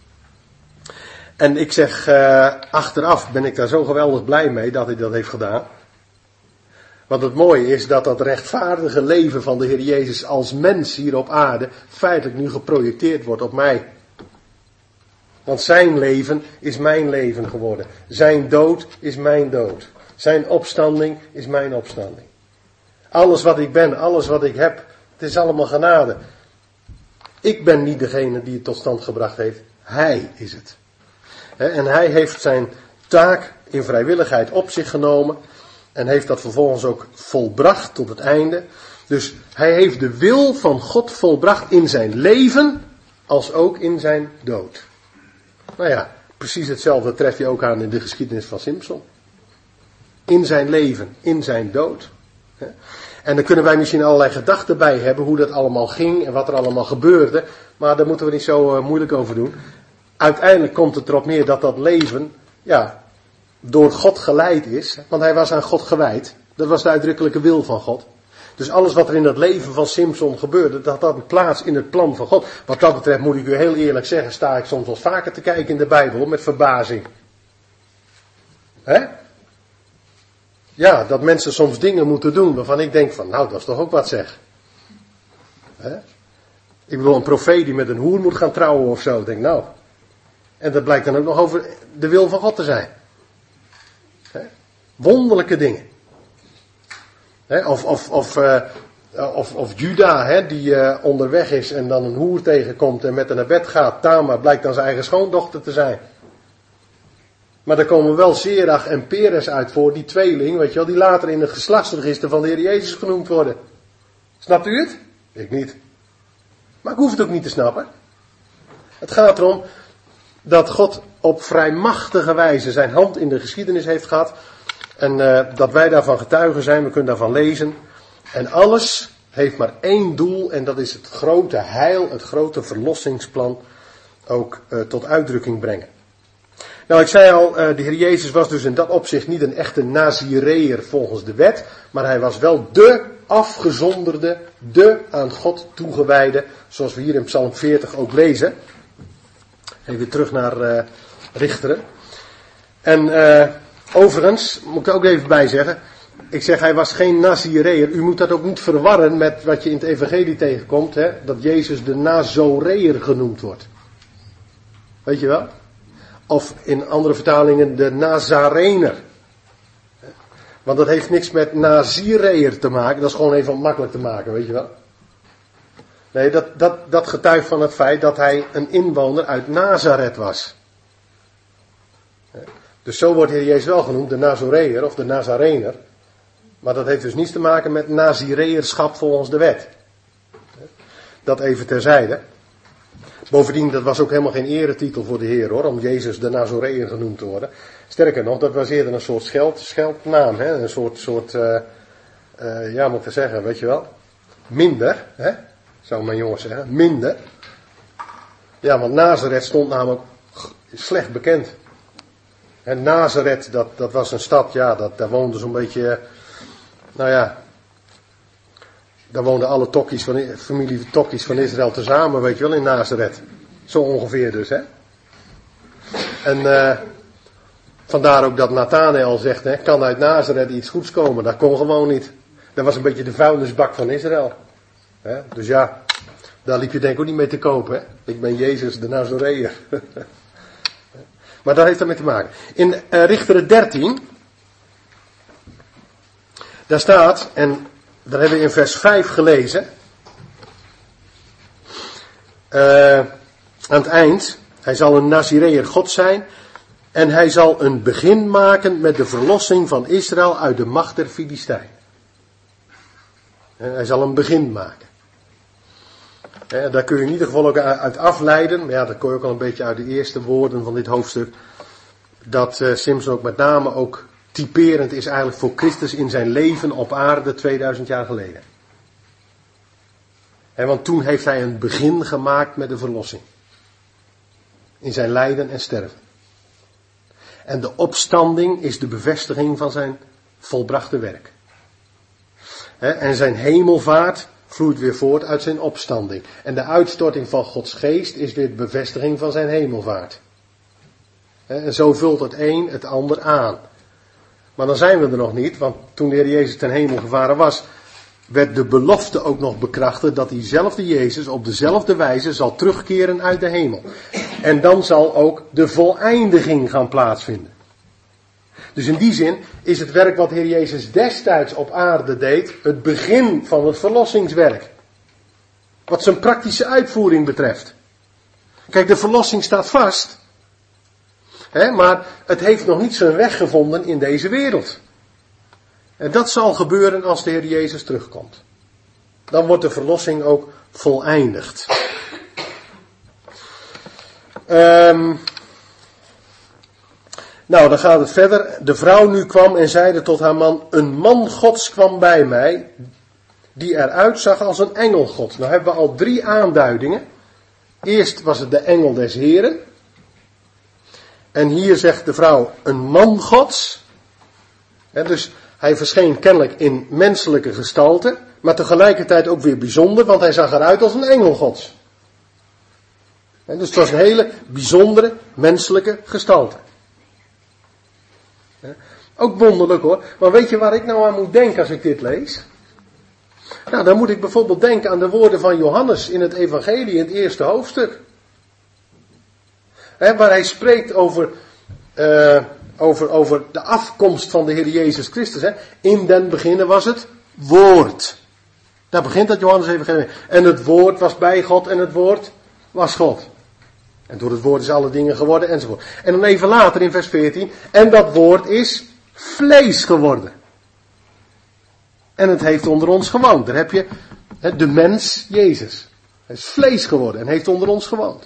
Speaker 1: En ik zeg, achteraf ben ik daar zo geweldig blij mee dat hij dat heeft gedaan. Want het mooie is dat dat rechtvaardige leven van de Heer Jezus als mens hier op aarde feitelijk nu geprojecteerd wordt op mij. Want zijn leven is mijn leven geworden. Zijn dood is mijn dood. Zijn opstanding is mijn opstanding. Alles wat ik ben, alles wat ik heb, het is allemaal genade. Ik ben niet degene die het tot stand gebracht heeft. Hij is het. En hij heeft zijn taak in vrijwilligheid op zich genomen. En heeft dat vervolgens ook volbracht tot het einde. Dus hij heeft de wil van God volbracht in zijn leven, als ook in zijn dood. Nou ja, precies hetzelfde tref je ook aan in de geschiedenis van Simson. In zijn leven, in zijn dood. En dan kunnen wij misschien allerlei gedachten bij hebben hoe dat allemaal ging en wat er allemaal gebeurde. Maar daar moeten we niet zo moeilijk over doen. Uiteindelijk komt het erop neer dat dat leven, ja, door God geleid is. Want hij was aan God gewijd. Dat was de uitdrukkelijke wil van God. Dus alles wat er in dat leven van Simson gebeurde, dat had een plaats in het plan van God. Wat dat betreft moet ik u heel eerlijk zeggen, sta ik soms wel vaker te kijken in de Bijbel met verbazing. Ja, dat mensen soms dingen moeten doen waarvan ik denk van, nou, dat is toch ook wat zeg. Ik bedoel, een profeet die met een hoer moet gaan trouwen of zo, denk nou. En dat blijkt dan ook nog over de wil van God te zijn. Wonderlijke dingen. Of Juda, die onderweg is en dan een hoer tegenkomt en met haar naar bed gaat. Tamar blijkt dan zijn eigen schoondochter te zijn. Maar daar komen wel Zerach en Peres uit voor, die tweeling, weet je wel, die later in het geslachtsregister van de Heer Jezus genoemd worden. Snapt u het? Ik niet. Maar ik hoef het ook niet te snappen. Het gaat erom dat God op vrijmachtige wijze zijn hand in de geschiedenis heeft gehad. En dat wij daarvan getuigen zijn, we kunnen daarvan lezen. En alles heeft maar één doel en dat is het grote heil, het grote verlossingsplan ook tot uitdrukking brengen. Nou, ik zei al, de Heer Jezus was dus in dat opzicht niet een echte Nazireër volgens de wet, maar hij was wel de afgezonderde, de aan God toegewijde, zoals we hier in Psalm 40 ook lezen. Even terug naar Richteren. En Overigens, moet ik er ook even bij zeggen. Ik zeg, hij was geen Nazireër. U moet dat ook niet verwarren met wat je in het evangelie tegenkomt. Hè, dat Jezus de Nazoreër genoemd wordt. Weet je wel? Of in andere vertalingen de Nazarener. Want dat heeft niks met Nazireër te maken. Dat is gewoon even makkelijk te maken, weet je wel. Nee, dat getuigt van het feit dat hij een inwoner uit Nazareth was. Dus zo wordt Heer Jezus wel genoemd, de Nazoreër of de Nazarener. Maar dat heeft dus niets te maken met Nazireërschap volgens de wet. Dat even terzijde. Bovendien, dat was ook helemaal geen eretitel voor de Heer hoor, om Jezus de Nazoreër genoemd te worden. Sterker nog, dat was eerder een soort scheldnaam, hè? Een soort ja, moet ik zeggen, weet je wel. Minder, hè? Zou mijn jongen zeggen, minder. Ja, want Nazareth stond namelijk slecht bekend. En Nazareth, dat was een stad, ja, daar woonde zo'n beetje, nou ja, daar woonden alle tokkies familie tokkies van Israël tezamen, weet je wel, in Nazareth. Zo ongeveer dus, hè. En vandaar ook dat Nathanael zegt, hè, kan uit Nazareth iets goeds komen? Dat kon gewoon niet. Dat was een beetje de vuilnisbak van Israël. Hè? Dus ja, daar liep je denk ik ook niet mee te kopen, hè. Ik ben Jezus de Nazoreër. Maar dat heeft daarmee te maken. In Richteren 13, daar staat, en daar hebben we in vers 5 gelezen. Aan het eind, hij zal een Nazireër God zijn. En hij zal een begin maken met de verlossing van Israël uit de macht der Filistijnen. Hij zal een begin maken. Daar kun je in ieder geval ook uit afleiden. Maar ja, dat kon je ook al een beetje uit de eerste woorden van dit hoofdstuk. Dat Simson ook met name ook typerend is eigenlijk voor Christus in zijn leven op aarde 2000 jaar geleden. Want toen heeft hij een begin gemaakt met de verlossing. In zijn lijden en sterven. En de opstanding is de bevestiging van zijn volbrachte werk. En zijn hemelvaart vloeit weer voort uit zijn opstanding. En de uitstorting van Gods geest is weer de bevestiging van zijn hemelvaart. En zo vult het een het ander aan. Maar dan zijn we er nog niet, want toen de Heer Jezus ten hemel gevaren was, werd de belofte ook nog bekrachtigd dat diezelfde Jezus op dezelfde wijze zal terugkeren uit de hemel. En dan zal ook de voleindiging gaan plaatsvinden. Dus in die zin is het werk wat de Heer Jezus destijds op aarde deed, het begin van het verlossingswerk. Wat zijn praktische uitvoering betreft. Kijk, de verlossing staat vast. Maar het heeft nog niet zijn weg gevonden in deze wereld. En dat zal gebeuren als de Heer Jezus terugkomt. Dan wordt de verlossing ook voleindigd. Nou, dan gaat het verder. De vrouw nu kwam en zeide tot haar man, een man Gods kwam bij mij, die eruit zag als een engel Gods. Nou hebben we al 3 aanduidingen. Eerst was het de engel des Heren. En hier zegt de vrouw, een man Gods. Dus hij verscheen kennelijk in menselijke gestalte, maar tegelijkertijd ook weer bijzonder, want hij zag eruit als een engel Gods. Dus het was een hele bijzondere menselijke gestalte. Ook wonderlijk hoor, maar weet je waar ik nou aan moet denken als ik dit lees? Nou, dan moet ik bijvoorbeeld denken aan de woorden van Johannes in het evangelie in het eerste hoofdstuk. Waar hij spreekt over de afkomst van de Heer Jezus Christus. In den beginnen was het woord. Daar begint dat Johannes evangelie. En het woord was bij God en het woord was God. En door het woord is alle dingen geworden enzovoort. En dan even later in vers 14. En dat woord is vlees geworden. En het heeft onder ons gewoond. Daar heb je de mens Jezus. Hij is vlees geworden en heeft onder ons gewoond.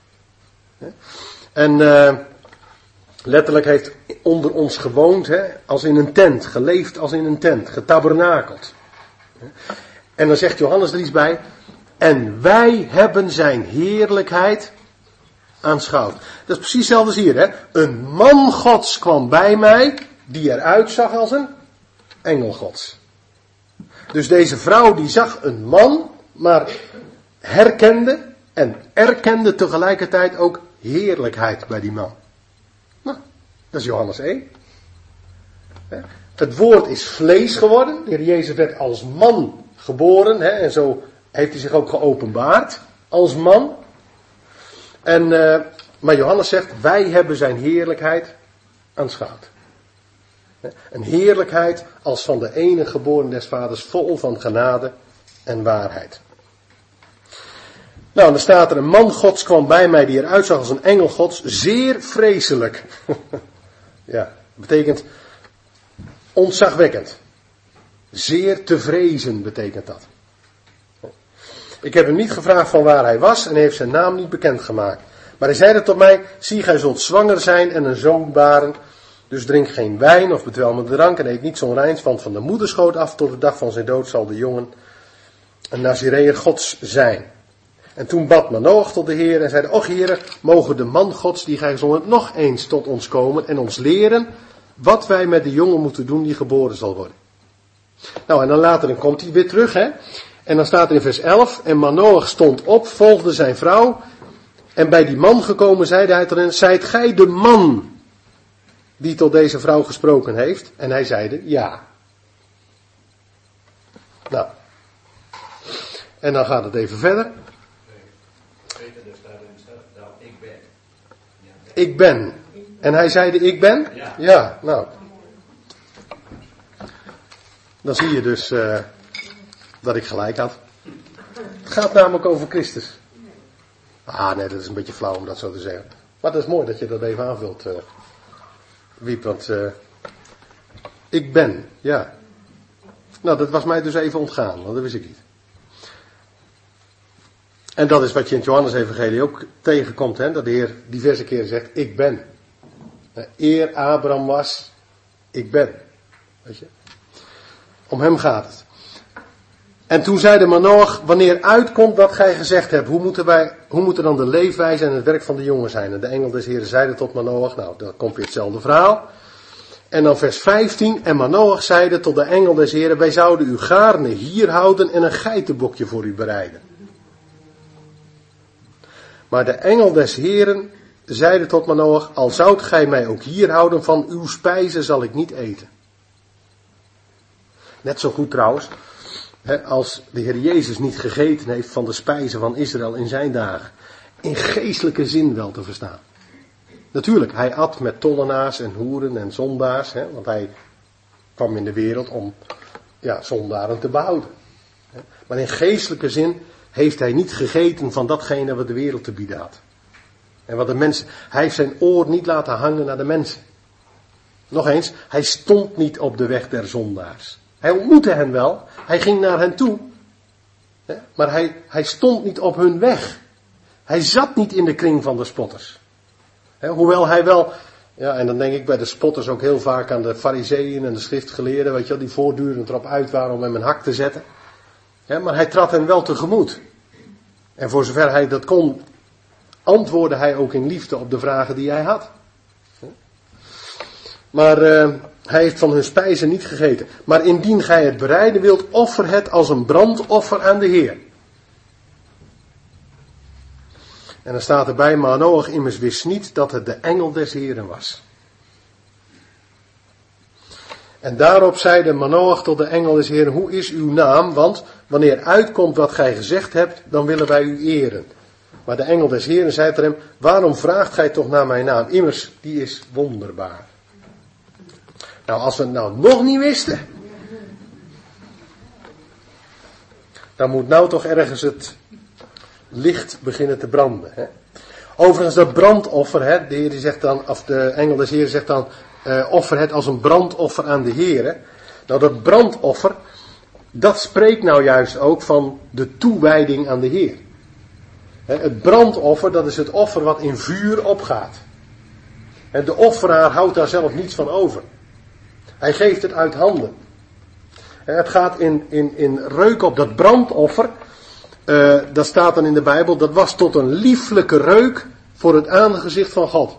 Speaker 1: En letterlijk heeft onder ons gewoond, als in een tent, geleefd als in een tent, getabernakeld. En dan zegt Johannes er iets bij. En wij hebben zijn heerlijkheid aanschouwd. Dat is precies hetzelfde als hier. Een man Gods kwam bij mij, die eruit zag als een engel Gods. Dus deze vrouw die zag een man, maar herkende en erkende tegelijkertijd ook heerlijkheid bij die man. Nou, dat is Johannes 1. Het woord is vlees geworden. De Heer Jezus werd als man geboren. En zo heeft hij zich ook geopenbaard als man. Maar Johannes zegt, wij hebben zijn heerlijkheid aanschouwd. Een heerlijkheid als van de enige geboren des vaders, vol van genade en waarheid. Nou, dan staat er, een man Gods kwam bij mij die eruit zag als een engel Gods, zeer vreselijk. Ja, dat betekent ontzagwekkend. Zeer te vrezen betekent dat. Ik heb hem niet gevraagd van waar hij was en hij heeft zijn naam niet bekendgemaakt. Maar hij zeide tot mij, zie, gij zult zwanger zijn en een zoon baren. Dus drink geen wijn of bedwelmende drank en eet niet onreins, want van de moederschoot af tot de dag van zijn dood zal de jongen een Nazireër Gods zijn. En toen bad Manoach tot de Heer en zeide, och Heere, mogen de man Gods die gij gezonden hebt nog eens tot ons komen en ons leren wat wij met de jongen moeten doen die geboren zal worden. Nou, en dan later dan komt hij weer terug, hè. En dan staat er in vers 11, en Manoach stond op, volgde zijn vrouw, en bij die man gekomen zeide hij tot hen, zijt gij de man die tot deze vrouw gesproken heeft? En hij zeide, ja. Nou, en dan gaat het even verder. Ik ben. En hij zeide, ik ben? Ja, nou. Dan zie je dus dat ik gelijk had. Het gaat namelijk over Christus. Ah, nee, dat is een beetje flauw om dat zo te zeggen. Maar dat is mooi dat je dat even aanvult, Wiep, want ik ben, ja. Nou, dat was mij dus even ontgaan, want dat wist ik niet. En dat is wat je in het Johannes-evangelie ook tegenkomt, hè, dat de Heer diverse keren zegt, ik ben. Eer Abraham was, ik ben. Weet je? Om hem gaat het. En toen zei de Manoach, wanneer uitkomt wat gij gezegd hebt, hoe moeten dan de leefwijze en het werk van de jongen zijn? En de engel des Heren zeide tot Manoach, nou, dan komt weer hetzelfde verhaal. En dan vers 15, en Manoach zeide tot de engel des Heren, wij zouden u gaarne hier houden en een geitenbokje voor u bereiden. Maar de engel des Heren zeide tot Manoach, al zoudt gij mij ook hier houden, van uw spijzen zal ik niet eten. Net zo goed trouwens, als de Heer Jezus niet gegeten heeft van de spijzen van Israël in zijn dagen. In geestelijke zin wel te verstaan. Natuurlijk, hij at met tollenaars en hoeren en zondaars, want hij kwam in de wereld om zondaren te behouden. Maar in geestelijke zin heeft hij niet gegeten van datgene wat de wereld te bieden had. En wat de mensen, hij heeft zijn oor niet laten hangen naar de mensen. Nog eens, hij stond niet op de weg der zondaars. Hij ontmoette hen wel, hij ging naar hen toe, maar hij stond niet op hun weg. Hij zat niet in de kring van de spotters. Hoewel hij wel, en dan denk ik bij de spotters ook heel vaak aan de farizeeën en de schriftgeleerden, weet je wel, die voortdurend erop uit waren om hem een hak te zetten. Maar hij trad hen wel tegemoet. En voor zover hij dat kon, antwoordde hij ook in liefde op de vragen die hij had. Maar hij heeft van hun spijzen niet gegeten. Maar indien gij het bereiden wilt, offer het als een brandoffer aan de Heer. En dan staat erbij, Manoach immers wist niet dat het de engel des Heren was. En daarop zeide Manoach tot de engel des Heren, hoe is uw naam? Want wanneer uitkomt wat gij gezegd hebt, dan willen wij u eren. Maar de engel des Heren zei tot hem, waarom vraagt gij toch naar mijn naam? Immers, die is wonderbaar. Nou, als we het nou nog niet wisten, dan moet nou toch ergens het licht beginnen te branden. Hè? Overigens dat brandoffer, de Heer die zegt dan, of de engel des Heeren zegt dan, offer het als een brandoffer aan de Heer. Nou, dat brandoffer, dat spreekt nou juist ook van de toewijding aan de Heer. Het brandoffer, dat is het offer wat in vuur opgaat. De offeraar houdt daar zelf niets van over. Hij geeft het uit handen. Het gaat in reuk op dat brandoffer. Dat staat dan in de Bijbel. Dat was tot een lieflijke reuk voor het aangezicht van God.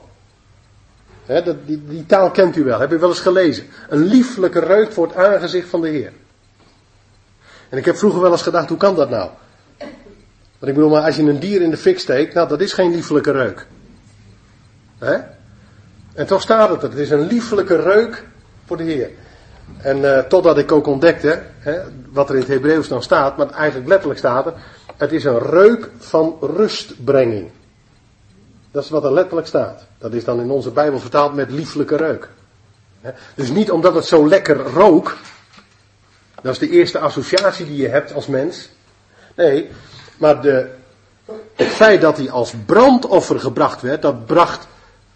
Speaker 1: Die taal kent u wel. Heb u wel eens gelezen. Een lieflijke reuk voor het aangezicht van de Heer. En ik heb vroeger wel eens gedacht. Hoe kan dat nou? Want ik bedoel maar. Als je een dier in de fik steekt. Nou dat is geen lieflijke reuk. En toch staat het er. Het is een lieflijke reuk voor de Heer. En totdat ik ook ontdekte, wat er in het Hebreeuws dan staat, maar eigenlijk letterlijk staat er, het is een reuk van rustbrenging. Dat is wat er letterlijk staat. Dat is dan in onze Bijbel vertaald met lieflijke reuk. Dus niet omdat het zo lekker rook, dat is de eerste associatie die je hebt als mens. Nee, maar het feit dat hij als brandoffer gebracht werd, dat bracht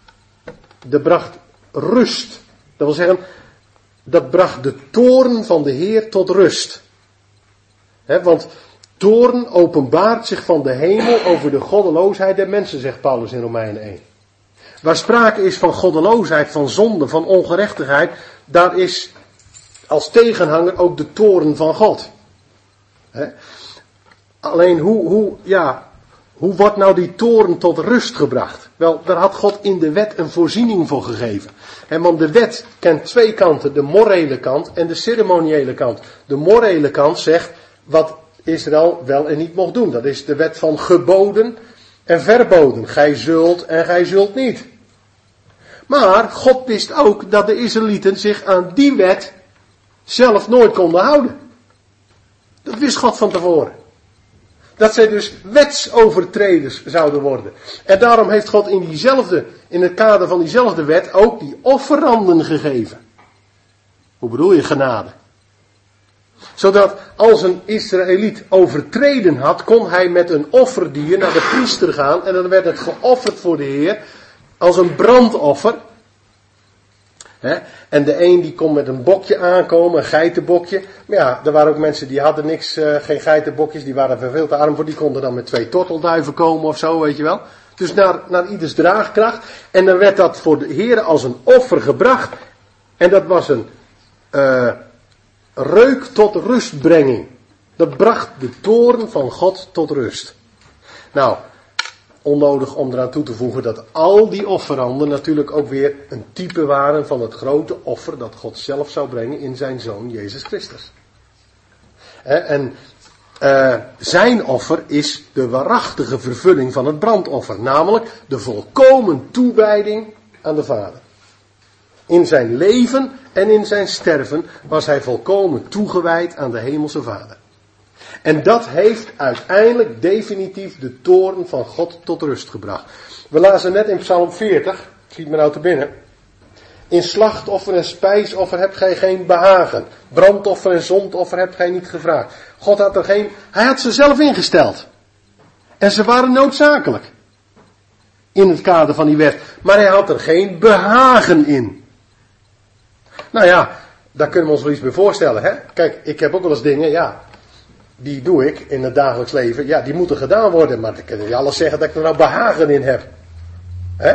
Speaker 1: rust. Dat wil zeggen, dat bracht de toorn van de Heer tot rust. Want toorn openbaart zich van de hemel over de goddeloosheid der mensen, zegt Paulus in Romeinen 1. Waar sprake is van goddeloosheid, van zonde, van ongerechtigheid, daar is als tegenhanger ook de toorn van God. Alleen hoe wordt nou die toorn tot rust gebracht? Wel, daar had God in de wet een voorziening voor gegeven. Want de wet kent twee kanten, de morele kant en de ceremoniële kant. De morele kant zegt wat Israël wel en niet mocht doen. Dat is de wet van geboden en verboden. Gij zult en gij zult niet. Maar God wist ook dat de Israëlieten zich aan die wet zelf nooit konden houden. Dat wist God van tevoren. Dat zij dus wetsovertreders zouden worden. En daarom heeft God in het kader van diezelfde wet ook die offeranden gegeven. Hoe bedoel je genade? Zodat als een Israëliet overtreden had, kon hij met een offerdier naar de priester gaan. En dan werd het geofferd voor de Heer als een brandoffer. En de een die kon met een bokje aankomen, een geitenbokje. Maar ja, er waren ook mensen die hadden niks, geen geitenbokjes, die waren veel te arm voor. Die konden dan met 2 tortelduiven komen of zo, weet je wel. Dus naar ieders draagkracht. En dan werd dat voor de Heer als een offer gebracht. En dat was een reuk tot rustbrenging. Dat bracht de toorn van God tot rust. Nou, onnodig om eraan toe te voegen dat al die offeranden natuurlijk ook weer een type waren van het grote offer dat God zelf zou brengen in zijn Zoon Jezus Christus. En zijn offer is de waarachtige vervulling van het brandoffer, namelijk de volkomen toewijding aan de Vader. In zijn leven en in zijn sterven was hij volkomen toegewijd aan de hemelse Vader. En dat heeft uiteindelijk definitief de toorn van God tot rust gebracht. We lazen net in Psalm 40, schiet me nou te binnen. In slachtoffer en spijsoffer hebt gij geen behagen. Brandoffer en zondoffer hebt gij niet gevraagd. God had hij had ze zelf ingesteld. En ze waren noodzakelijk. In het kader van die wet. Maar hij had er geen behagen in. Nou ja, daar kunnen we ons wel iets bij voorstellen. Hè? Kijk, ik heb ook wel eens dingen, die doe ik in het dagelijks leven. Ja, die moeten gedaan worden. Maar dan kun je alles zeggen dat ik er nou behagen in heb. Hè?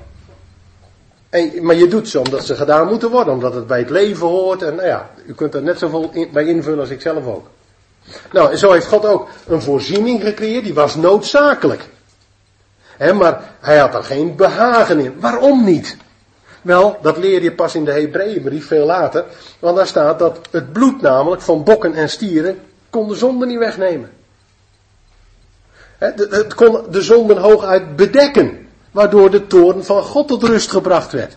Speaker 1: Maar je doet ze omdat ze gedaan moeten worden. Omdat het bij het leven hoort. En u kunt er net zoveel bij invullen als ik zelf ook. Nou, en zo heeft God ook een voorziening gecreëerd. Die was noodzakelijk. Maar hij had er geen behagen in. Waarom niet? Wel, dat leer je pas in de Hebreeënbrief veel later. Want daar staat dat het bloed namelijk van bokken en stieren kon de zonde niet wegnemen. Het kon de zonden hooguit bedekken. Waardoor de toorn van God tot rust gebracht werd.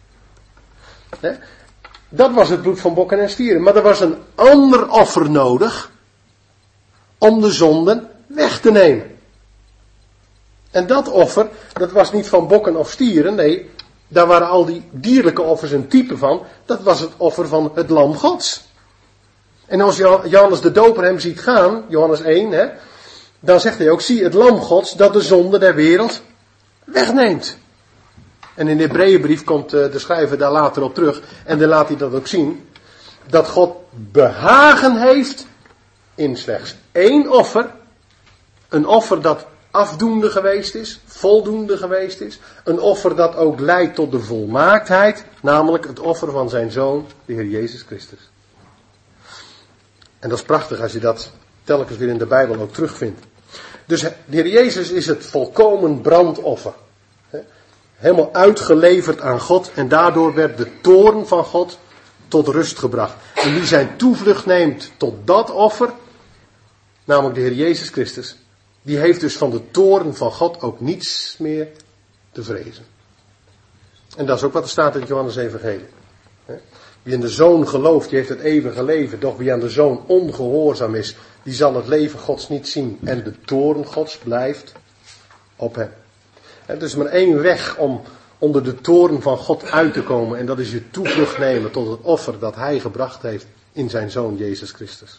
Speaker 1: Dat was het bloed van bokken en stieren. Maar er was een ander offer nodig. Om de zonden weg te nemen. En dat offer, dat was niet van bokken of stieren. Nee, daar waren al die dierlijke offers een type van. Dat was het offer van het lam Gods. En als Johannes de Doper hem ziet gaan, Johannes 1, dan zegt hij ook, zie het lam Gods dat de zonde der wereld wegneemt. En in de Hebreeënbrief komt de schrijver daar later op terug. En dan laat hij dat ook zien. Dat God behagen heeft in slechts 1 offer. Een offer dat afdoende geweest is, voldoende geweest is. Een offer dat ook leidt tot de volmaaktheid. Namelijk het offer van zijn Zoon, de Heer Jezus Christus. En dat is prachtig als je dat telkens weer in de Bijbel ook terugvindt. Dus de Heer Jezus is het volkomen brandoffer. Helemaal uitgeleverd aan God. En daardoor werd de toorn van God tot rust gebracht. En wie zijn toevlucht neemt tot dat offer, namelijk de Heer Jezus Christus, die heeft dus van de toorn van God ook niets meer te vrezen. En dat is ook wat er staat in het Johannes Evangelie. Wie in de Zoon gelooft, die heeft het eeuwige leven. Doch wie aan de Zoon ongehoorzaam is, die zal het leven Gods niet zien. En de toorn Gods blijft op hem. Het is maar één weg om onder de toorn van God uit te komen. En dat is je toevlucht nemen tot het offer dat hij gebracht heeft in zijn Zoon Jezus Christus.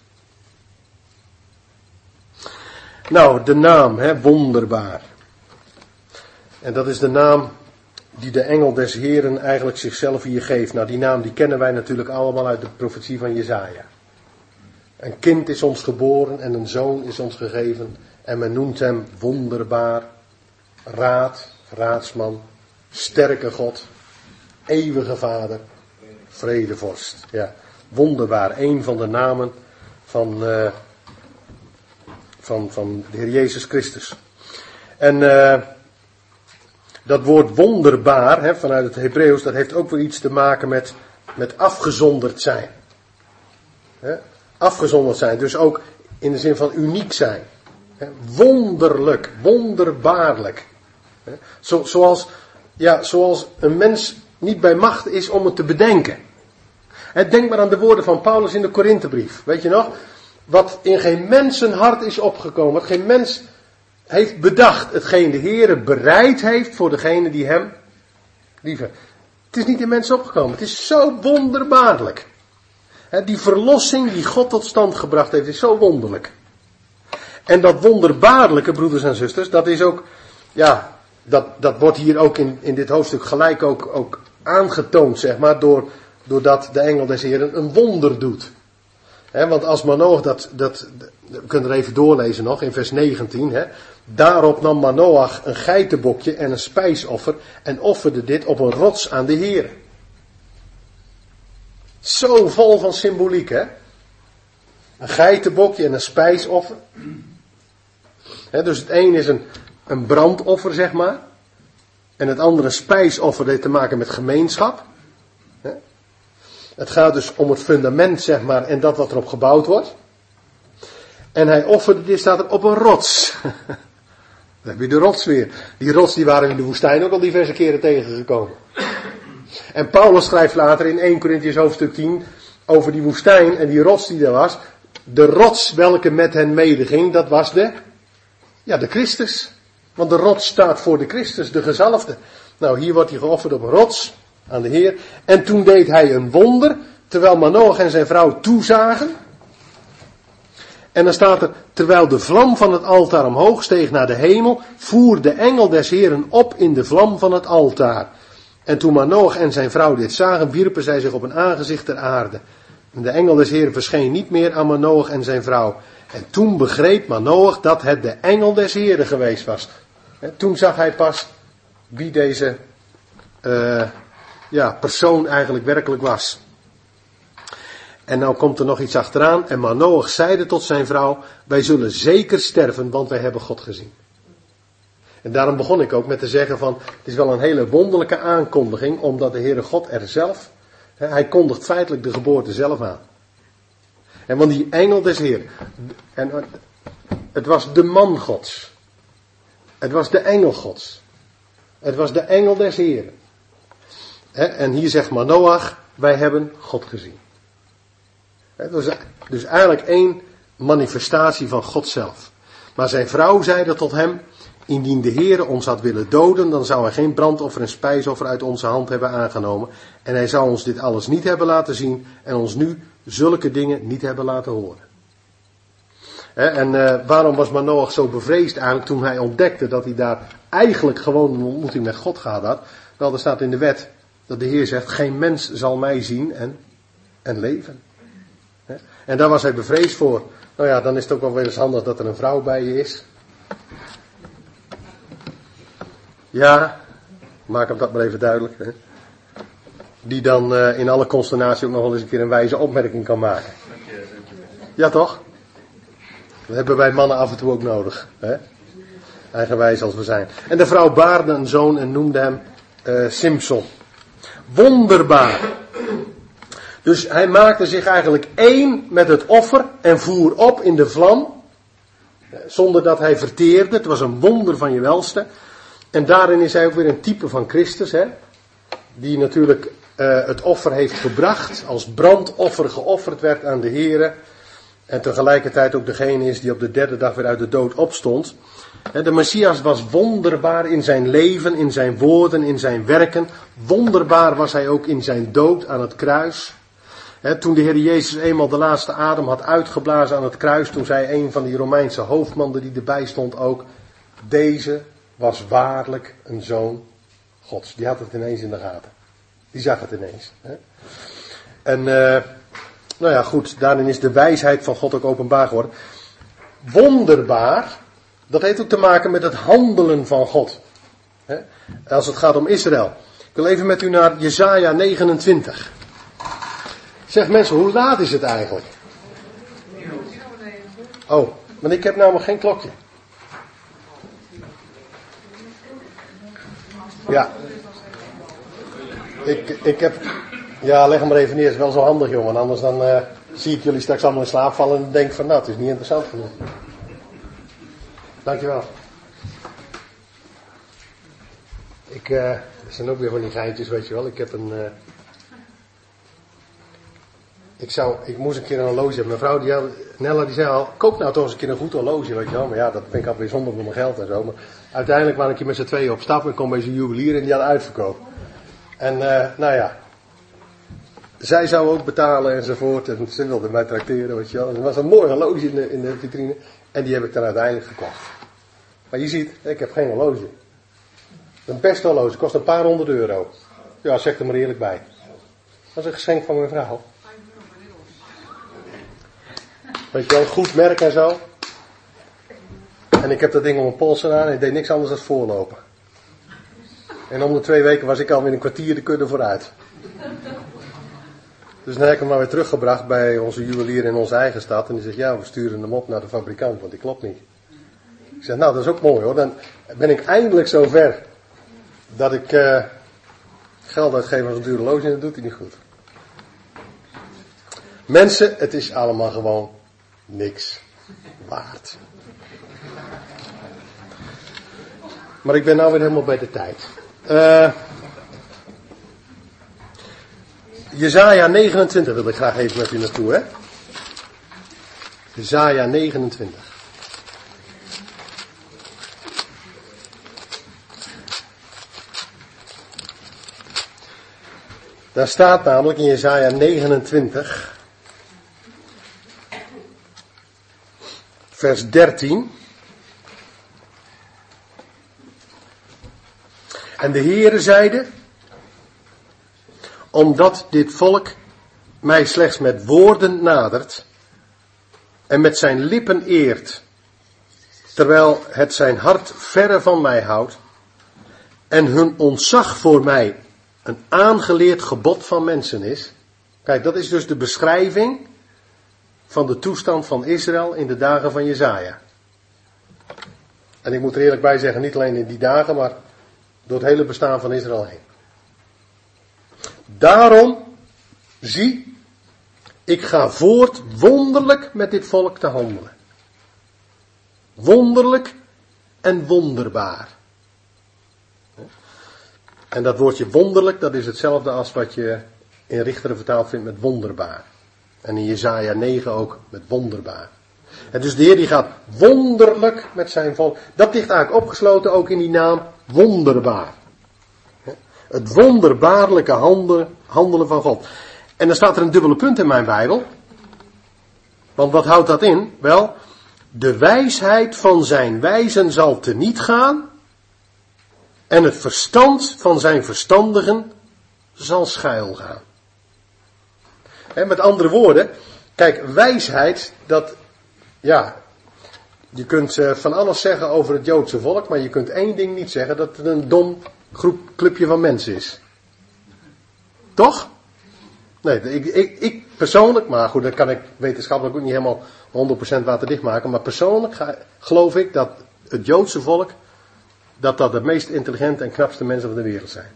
Speaker 1: Nou, de naam, wonderbaar. En dat is de naam die de engel des Heren eigenlijk zichzelf hier geeft. Nou, die naam die kennen wij natuurlijk allemaal uit de profetie van Jesaja. Een kind is ons geboren en een zoon is ons gegeven. En men noemt hem wonderbaar, raad, raadsman, sterke God, eeuwige vader, vredevorst. Ja, wonderbaar, een van de namen van de Heer Jezus Christus. En dat woord wonderbaar, vanuit het Hebreeuws, dat heeft ook weer iets te maken met afgezonderd zijn. Afgezonderd zijn, dus ook in de zin van uniek zijn. Wonderlijk, wonderbaarlijk. Zoals een mens niet bij macht is om het te bedenken. Denk maar aan de woorden van Paulus in de Korinthebrief. Weet je nog? Wat in geen mensenhart is opgekomen, wat geen mens heeft bedacht, hetgeen de Heere bereid heeft voor degene die hem liefhebben. Het is niet in mensen opgekomen, het is zo wonderbaarlijk. Die verlossing die God tot stand gebracht heeft, is zo wonderlijk. En dat wonderbaarlijke, broeders en zusters, dat is ook, dat wordt hier ook in dit hoofdstuk gelijk ook aangetoond, zeg maar, doordat de engel des Heren een wonder doet. Want als Manoach we kunnen er even doorlezen nog in vers 19. Daarop nam Manoach een geitenbokje en een spijsoffer en offerde dit op een rots aan de Heere. Zo vol van symboliek, hè? Een geitenbokje en een spijsoffer. Dus het een is een brandoffer, zeg maar. En het andere een spijsoffer, dat heeft te maken met gemeenschap. Het gaat dus om het fundament, zeg maar, en dat wat erop gebouwd wordt. En hij offerde, dit staat er, op een rots. Dan heb je de rots weer. Die rots die waren in de woestijn ook al diverse keren tegengekomen. En Paulus schrijft later in 1 Korintiërs hoofdstuk 10 over die woestijn en die rots die er was. De rots welke met hen medeging, dat was de Christus. Want de rots staat voor de Christus, de gezalfde. Nou, hier wordt hij geofferd op een rots aan de Heer. En toen deed hij een wonder, terwijl Manoach en zijn vrouw toezagen. En dan staat er, terwijl de vlam van het altaar omhoog steeg naar de hemel, voer de engel des Heren op in de vlam van het altaar. En toen Manoach en zijn vrouw dit zagen, wierpen zij zich op een aangezicht ter aarde. En de engel des Heren verscheen niet meer aan Manoach en zijn vrouw. En toen begreep Manoach dat het de engel des Heren geweest was. En toen zag hij pas wie deze persoon eigenlijk werkelijk was. En nou komt er nog iets achteraan. En Manoach zeide tot zijn vrouw, wij zullen zeker sterven, want wij hebben God gezien. En daarom begon ik ook met te zeggen van, het is wel een hele wonderlijke aankondiging, omdat de Heere God er zelf, hij kondigt feitelijk de geboorte zelf aan. En want die engel des Heeren, en het was de man Gods. Het was de engel Gods. Het was de engel des Heeren. En hier zegt Manoach, wij hebben God gezien. Het was dus eigenlijk één manifestatie van God zelf. Maar zijn vrouw zeide tot hem, indien de Heere ons had willen doden, dan zou hij geen brandoffer en spijsoffer uit onze hand hebben aangenomen. En hij zou ons dit alles niet hebben laten zien en ons nu zulke dingen niet hebben laten horen. En waarom was Manoach zo bevreesd eigenlijk toen hij ontdekte dat hij daar eigenlijk gewoon een ontmoeting met God gehad had? Wel, er staat in de wet dat de Heer zegt, geen mens zal mij zien en leven. En daar was hij bevreesd voor. Nou ja, dan is het ook wel weer eens handig dat er een vrouw bij je is. Ja, maak hem dat maar even duidelijk. Hè? Die dan in alle consternatie ook nog wel eens een keer een wijze opmerking kan maken. Ja toch? Dat hebben wij mannen af en toe ook nodig. Hè? Eigenwijs als we zijn. En de vrouw baarde een zoon en noemde hem Simson. Wonderbaar. Dus hij maakte zich eigenlijk één met het offer en voer op in de vlam. Zonder dat hij verteerde. Het was een wonder van je welste. En daarin is hij ook weer een type van Christus. Hè? Die natuurlijk het offer heeft gebracht, als brandoffer geofferd werd aan de Here. En tegelijkertijd ook degene is die op de derde dag weer uit de dood opstond. De Messias was wonderbaar in zijn leven, in zijn woorden, in zijn werken. Wonderbaar was hij ook in zijn dood aan het kruis. Toen de Heer Jezus eenmaal de laatste adem had uitgeblazen aan het kruis, toen zei een van die Romeinse hoofdmannen die erbij stond ook, deze was waarlijk een zoon Gods. Die had het ineens in de gaten. Die zag het ineens. En nou ja goed, daarin is de wijsheid van God ook openbaar geworden. Wonderbaar, dat heeft ook te maken met het handelen van God. Als het gaat om Israël. Ik wil even met u naar Jesaja 29. Zeg mensen, hoe laat is het eigenlijk? Oh, maar ik heb namelijk geen klokje. Ja. Ik heb... Ja, leg hem maar even neer. Het is wel zo handig, jongen. Anders dan zie ik jullie straks allemaal in slaap vallen en denk van, nou, het is niet interessant genoeg. Dankjewel. Er zijn ook weer van die geintjes, weet je wel. Ik heb een... Ik moest een keer een horloge hebben. Mijn vrouw, Nella, die zei al, koop nou toch eens een keer een goed horloge, weet je wel. Maar ja, dat vind ik alweer zonde voor mijn geld en zo. Maar uiteindelijk waren ik hier met z'n tweeën op stap en kwam bij zo'n juwelier en die had uitverkoop. En, nou ja. Zij zou ook betalen enzovoort. En ze wilde mij trakteren, weet je wel. En er was een mooi horloge in de vitrine. En die heb ik dan uiteindelijk gekocht. Maar je ziet, ik heb geen horloge. Een beste horloge, kost een paar €100. Ja, zeg er maar eerlijk bij. Dat is een geschenk van mijn vrouw. Weet je wel, een goed merk en zo. En ik heb dat ding om mijn polsen aan en ik deed niks anders dan voorlopen. En om de 2 weken was ik alweer een kwartier de kudde vooruit. Dus dan heb ik hem maar weer teruggebracht bij onze juwelier in onze eigen stad. En die zegt, ja, we sturen hem op naar de fabrikant, want die klopt niet. Ik zeg, nou, dat is ook mooi hoor. Dan ben ik eindelijk zover dat ik geld uitgeef aan zo'n duur horloge en dat doet hij niet goed. Mensen, het is allemaal gewoon niks waard. Maar ik ben nou weer helemaal bij de tijd. Jesaja 29 wil ik graag even met u naartoe, hè. Jesaja 29. Daar staat namelijk in Jesaja 29, vers 13. En de Heere zeide, omdat dit volk mij slechts met woorden nadert en met zijn lippen eert, terwijl het zijn hart verre van mij houdt en hun ontzag voor mij een aangeleerd gebod van mensen is. Kijk, dat is dus de beschrijving van de toestand van Israël in de dagen van Jesaja. En ik moet er eerlijk bij zeggen, niet alleen in die dagen, maar door het hele bestaan van Israël heen. Daarom, zie, ik ga voort wonderlijk met dit volk te handelen. Wonderlijk en wonderbaar. En dat woordje wonderlijk, dat is hetzelfde als wat je in Richteren vertaald vindt met wonderbaar. En in Jesaja 9 ook met wonderbaar. En dus de Heer die gaat wonderlijk met zijn volk. Dat ligt eigenlijk opgesloten ook in die naam wonderbaar. Het wonderbaarlijke handelen van God. En dan staat er een dubbele punt in mijn Bijbel. Want wat houdt dat in? Wel, de wijsheid van zijn wijzen zal teniet gaan. En het verstand van zijn verstandigen zal schuil gaan. Met andere woorden, kijk, wijsheid, dat, ja, je kunt van alles zeggen over het Joodse volk, maar je kunt één ding niet zeggen, dat het een dom clubje van mensen is. Toch? Nee, ik persoonlijk, maar goed, dat kan ik wetenschappelijk ook niet helemaal 100% waterdicht maken, maar persoonlijk geloof ik dat het Joodse volk, dat de meest intelligente en knapste mensen van de wereld zijn.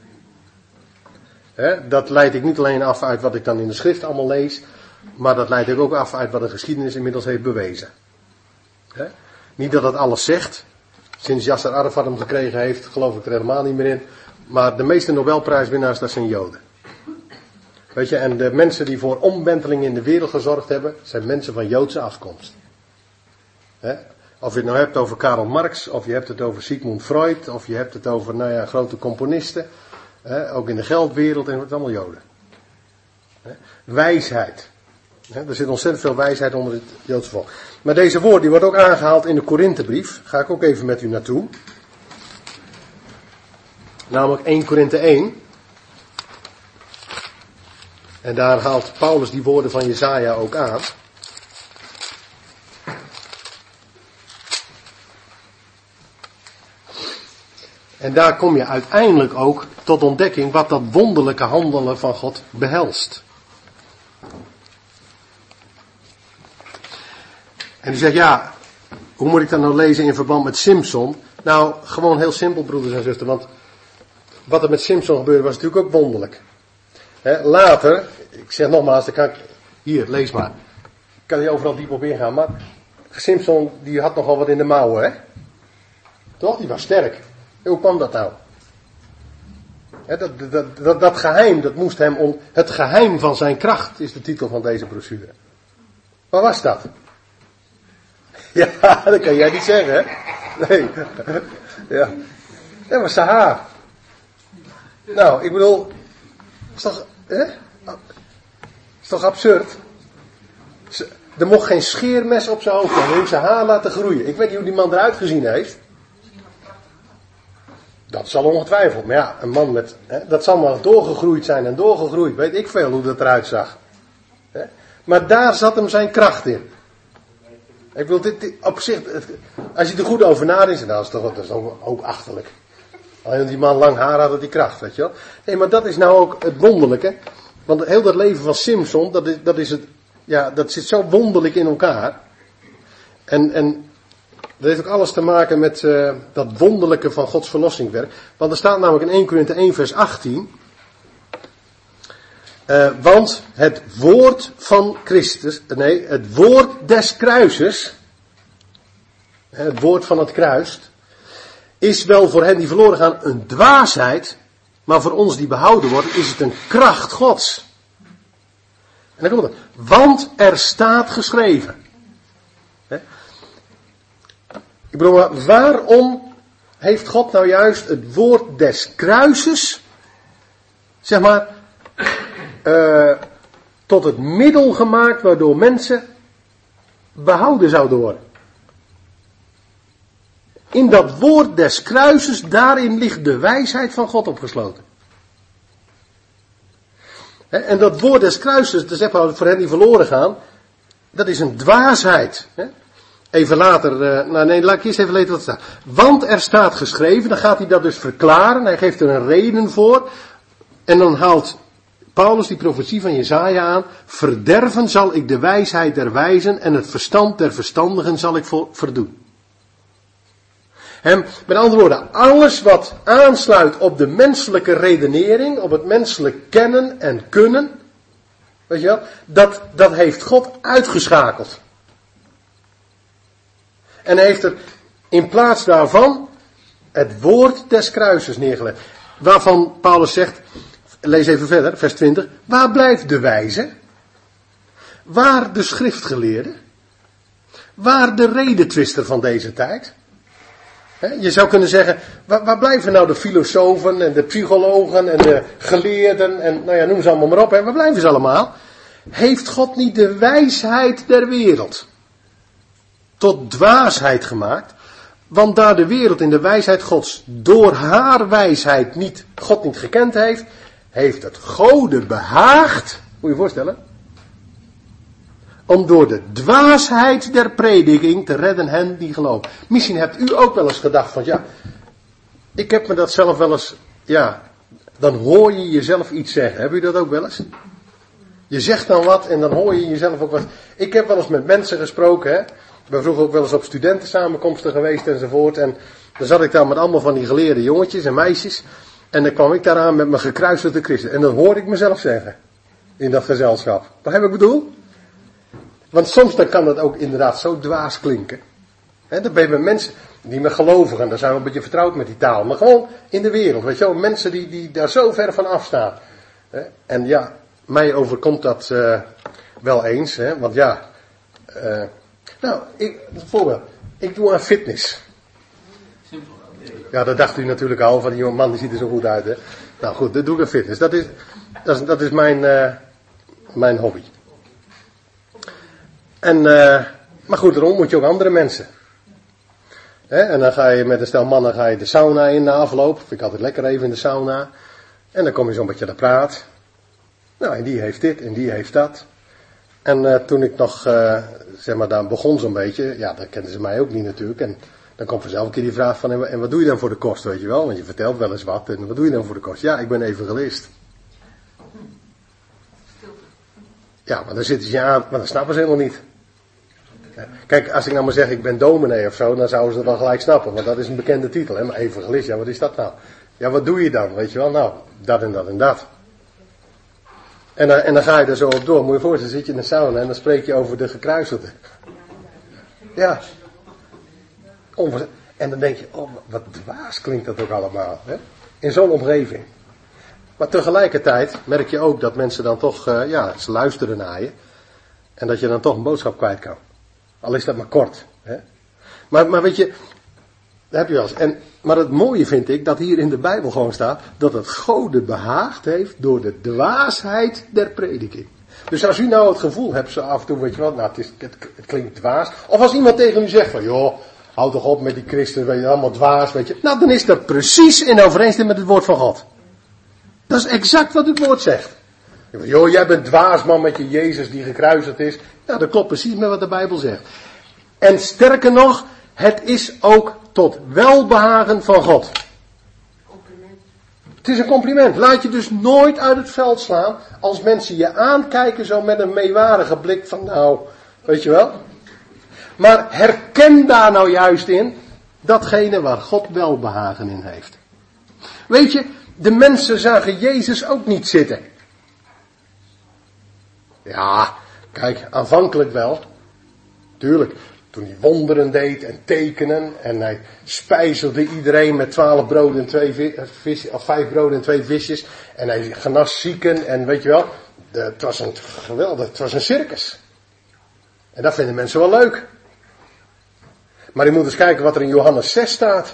Speaker 1: Dat leid ik niet alleen af uit wat ik dan in de schrift allemaal lees, maar dat leid ik ook af uit wat de geschiedenis inmiddels heeft bewezen. Niet dat dat alles zegt. Sinds Yasser Arafat hem gekregen heeft, geloof ik er helemaal niet meer in. Maar de meeste Nobelprijswinnaars, dat zijn Joden. Weet je, en de mensen die voor omwenteling in de wereld gezorgd hebben, zijn mensen van Joodse afkomst. Of je het nou hebt over Karl Marx, of je hebt het over Sigmund Freud, of je hebt het over, grote componisten. Ook in de geldwereld, en het allemaal Joden. Wijsheid. Er zit ontzettend veel wijsheid onder het Joodse volk. Maar deze woord die wordt ook aangehaald in de Korinthebrief. Ga ik ook even met u naartoe. Namelijk 1 Korinthe 1. En daar haalt Paulus die woorden van Jesaja ook aan. En daar kom je uiteindelijk ook tot ontdekking wat dat wonderlijke handelen van God behelst. En die zegt, ja, hoe moet ik dat nou lezen in verband met Simson? Nou, gewoon heel simpel, broeders en zusters, want wat er met Simson gebeurde was natuurlijk ook wonderlijk. Later, ik zeg nogmaals, dan kan ik, hier, lees maar. Ik kan hier overal diep op ingaan, maar Simson die had nogal wat in de mouwen, hè? Toch? Die was sterk. Hoe kwam dat nou? Dat geheim, dat moest hem het geheim van zijn kracht is de titel van deze brochure. Wat was dat? Ja, dat kan jij niet zeggen, hè? Nee. Ja. Dat was zijn haar. Nou, ik bedoel, is toch absurd? Er mocht geen scheermes op zijn hoofd hebben. Hij heeft zijn haar laten groeien. Ik weet niet hoe die man eruit gezien heeft. Dat zal ongetwijfeld. Maar ja, een man met, dat zal maar doorgegroeid zijn en doorgegroeid. Weet ik veel hoe dat eruit zag. Maar daar zat hem zijn kracht in. Ik wil dit op zich, als je er goed over nadenkt, dat is toch ook achterlijk. Alleen die man lang haar had, die kracht, weet je wel. Nee, maar dat is nou ook het wonderlijke. Want heel dat leven van Simson, dat zit zo wonderlijk in elkaar. En dat heeft ook alles te maken met dat wonderlijke van Gods verlossingwerk. Want er staat namelijk in 1 Korinthe 1 vers 18. Want het woord van Christus, het woord des kruises, het woord van het kruis, is wel voor hen die verloren gaan een dwaasheid, maar voor ons die behouden worden is het een kracht Gods. En dan komt het. Want er staat geschreven. Ik bedoel, maar waarom heeft God nou juist het woord des kruises, zeg maar, tot het middel gemaakt waardoor mensen behouden zouden worden? In dat woord des kruises, daarin ligt de wijsheid van God opgesloten. En dat woord des kruises, dat is voor hen die verloren gaan, dat is een dwaasheid. Even later, laat ik eerst even lezen wat er staat. Want er staat geschreven, dan gaat hij dat dus verklaren, hij geeft er een reden voor. En dan haalt Paulus die profetie van Jesaja aan. Verderven zal ik de wijsheid der wijzen en het verstand der verstandigen zal ik verdoen. Met andere woorden, alles wat aansluit op de menselijke redenering, op het menselijk kennen en kunnen, weet je wel, dat heeft God uitgeschakeld. En hij heeft er in plaats daarvan het woord des kruises neergelegd. Waarvan Paulus zegt, lees even verder, vers 20. Waar blijft de wijze? Waar de schriftgeleerde? Waar de redetwister van deze tijd? Je zou kunnen zeggen, waar blijven nou de filosofen en de psychologen en de geleerden en noem ze allemaal maar op. Waar blijven ze allemaal? Heeft God niet de wijsheid der wereld tot dwaasheid gemaakt? Want daar de wereld in de wijsheid Gods door haar wijsheid God niet gekend heeft, heeft het Gode behaagd, moet je je voorstellen, om door de dwaasheid der prediking te redden hen die geloven. Misschien hebt u ook wel eens gedacht van, ja, ik heb me dat zelf wel eens, dan hoor je jezelf iets zeggen. Heb u dat ook wel eens? Je zegt dan wat en dan hoor je jezelf ook wat. Ik heb wel eens met mensen gesproken, hè. Ik ben vroeger ook wel eens op studentensamenkomsten geweest enzovoort. En dan zat ik daar met allemaal van die geleerde jongetjes en meisjes. En dan kwam ik daaraan met mijn gekruisigde Christus. En dan hoorde ik mezelf zeggen. In dat gezelschap. Begrijp wat ik bedoel? Want soms dan kan dat ook inderdaad zo dwaas klinken. Dan ben je met mensen die met gelovigen, daar zijn we een beetje vertrouwd met die taal. Maar gewoon in de wereld, weet je wel. Mensen die daar zo ver van afstaan. En ja, mij overkomt dat wel eens, hè, want ja, bijvoorbeeld, ik doe aan fitness. Ja, dat dacht u natuurlijk al, van die jonge man die ziet er zo goed uit, hè. Nou goed, dat doe ik aan fitness. Dat is mijn hobby. En, maar goed, daarom moet je ook andere mensen. En dan ga je met een stel mannen de sauna in na afloop. Vind ik altijd lekker even in de sauna. En dan kom je zo'n beetje aan de praat. Nou, en die heeft dit en die heeft dat. En toen ik nog, daar begon zo'n beetje. Ja, dan kenden ze mij ook niet natuurlijk. En dan komt vanzelf een keer die vraag van, en wat doe je dan voor de kost, weet je wel? Want je vertelt wel eens wat. En wat doe je dan voor de kost? Ja, ik ben evangelist. Ja, maar dan zitten ze je aan, maar dat snappen ze helemaal niet. Kijk, als ik nou maar zeg, ik ben dominee of zo, dan zouden ze het wel gelijk snappen. Want dat is een bekende titel, hè. Maar evangelist, ja, wat is dat nou? Ja, wat doe je dan, weet je wel? Nou, dat en dat en dat. En dan ga je er zo op door. Moet je voorstellen, zit je in de sauna en dan spreek je over de gekruisigde. Ja. En dan denk je, oh, wat dwaas klinkt dat ook allemaal, hè? In zo'n omgeving. Maar tegelijkertijd merk je ook dat mensen dan toch, ze luisteren naar je. En dat je dan toch een boodschap kwijt kan. Al is dat maar kort. Hè? Maar weet je, dat heb je wel eens. Maar het mooie vind ik dat hier in de Bijbel gewoon staat dat het Gode behaagd heeft door de dwaasheid der prediking. Dus als u nou het gevoel hebt, zo af en toe, weet je wel, nou het klinkt dwaas. Of als iemand tegen u zegt van, joh, houd toch op met die christen, weet je, allemaal dwaas, weet je. Nou, dan is dat precies in overeenstemming met het woord van God. Dat is exact wat het woord zegt. Joh, jij bent dwaas man met je Jezus die gekruisigd is. Nou, dat klopt precies met wat de Bijbel zegt. En sterker nog, het is ook tot welbehagen van God.
Speaker 2: Compliment.
Speaker 1: Het is een compliment. Laat je dus nooit uit het veld slaan als mensen je aankijken zo met een meewarige blik van nou, weet je wel. Maar herken daar nou juist in datgene waar God welbehagen in heeft. Weet je, de mensen zagen Jezus ook niet zitten. Ja, kijk, aanvankelijk wel. Tuurlijk, toen hij wonderen deed en tekenen en hij spijzelde iedereen met 12 broden en 2 visjes, of 5 broden en 2 visjes. En hij genas zieken en weet je wel, het was een geweldig, het was een circus. En dat vinden mensen wel leuk. Maar je moet eens kijken wat er in Johannes 6 staat.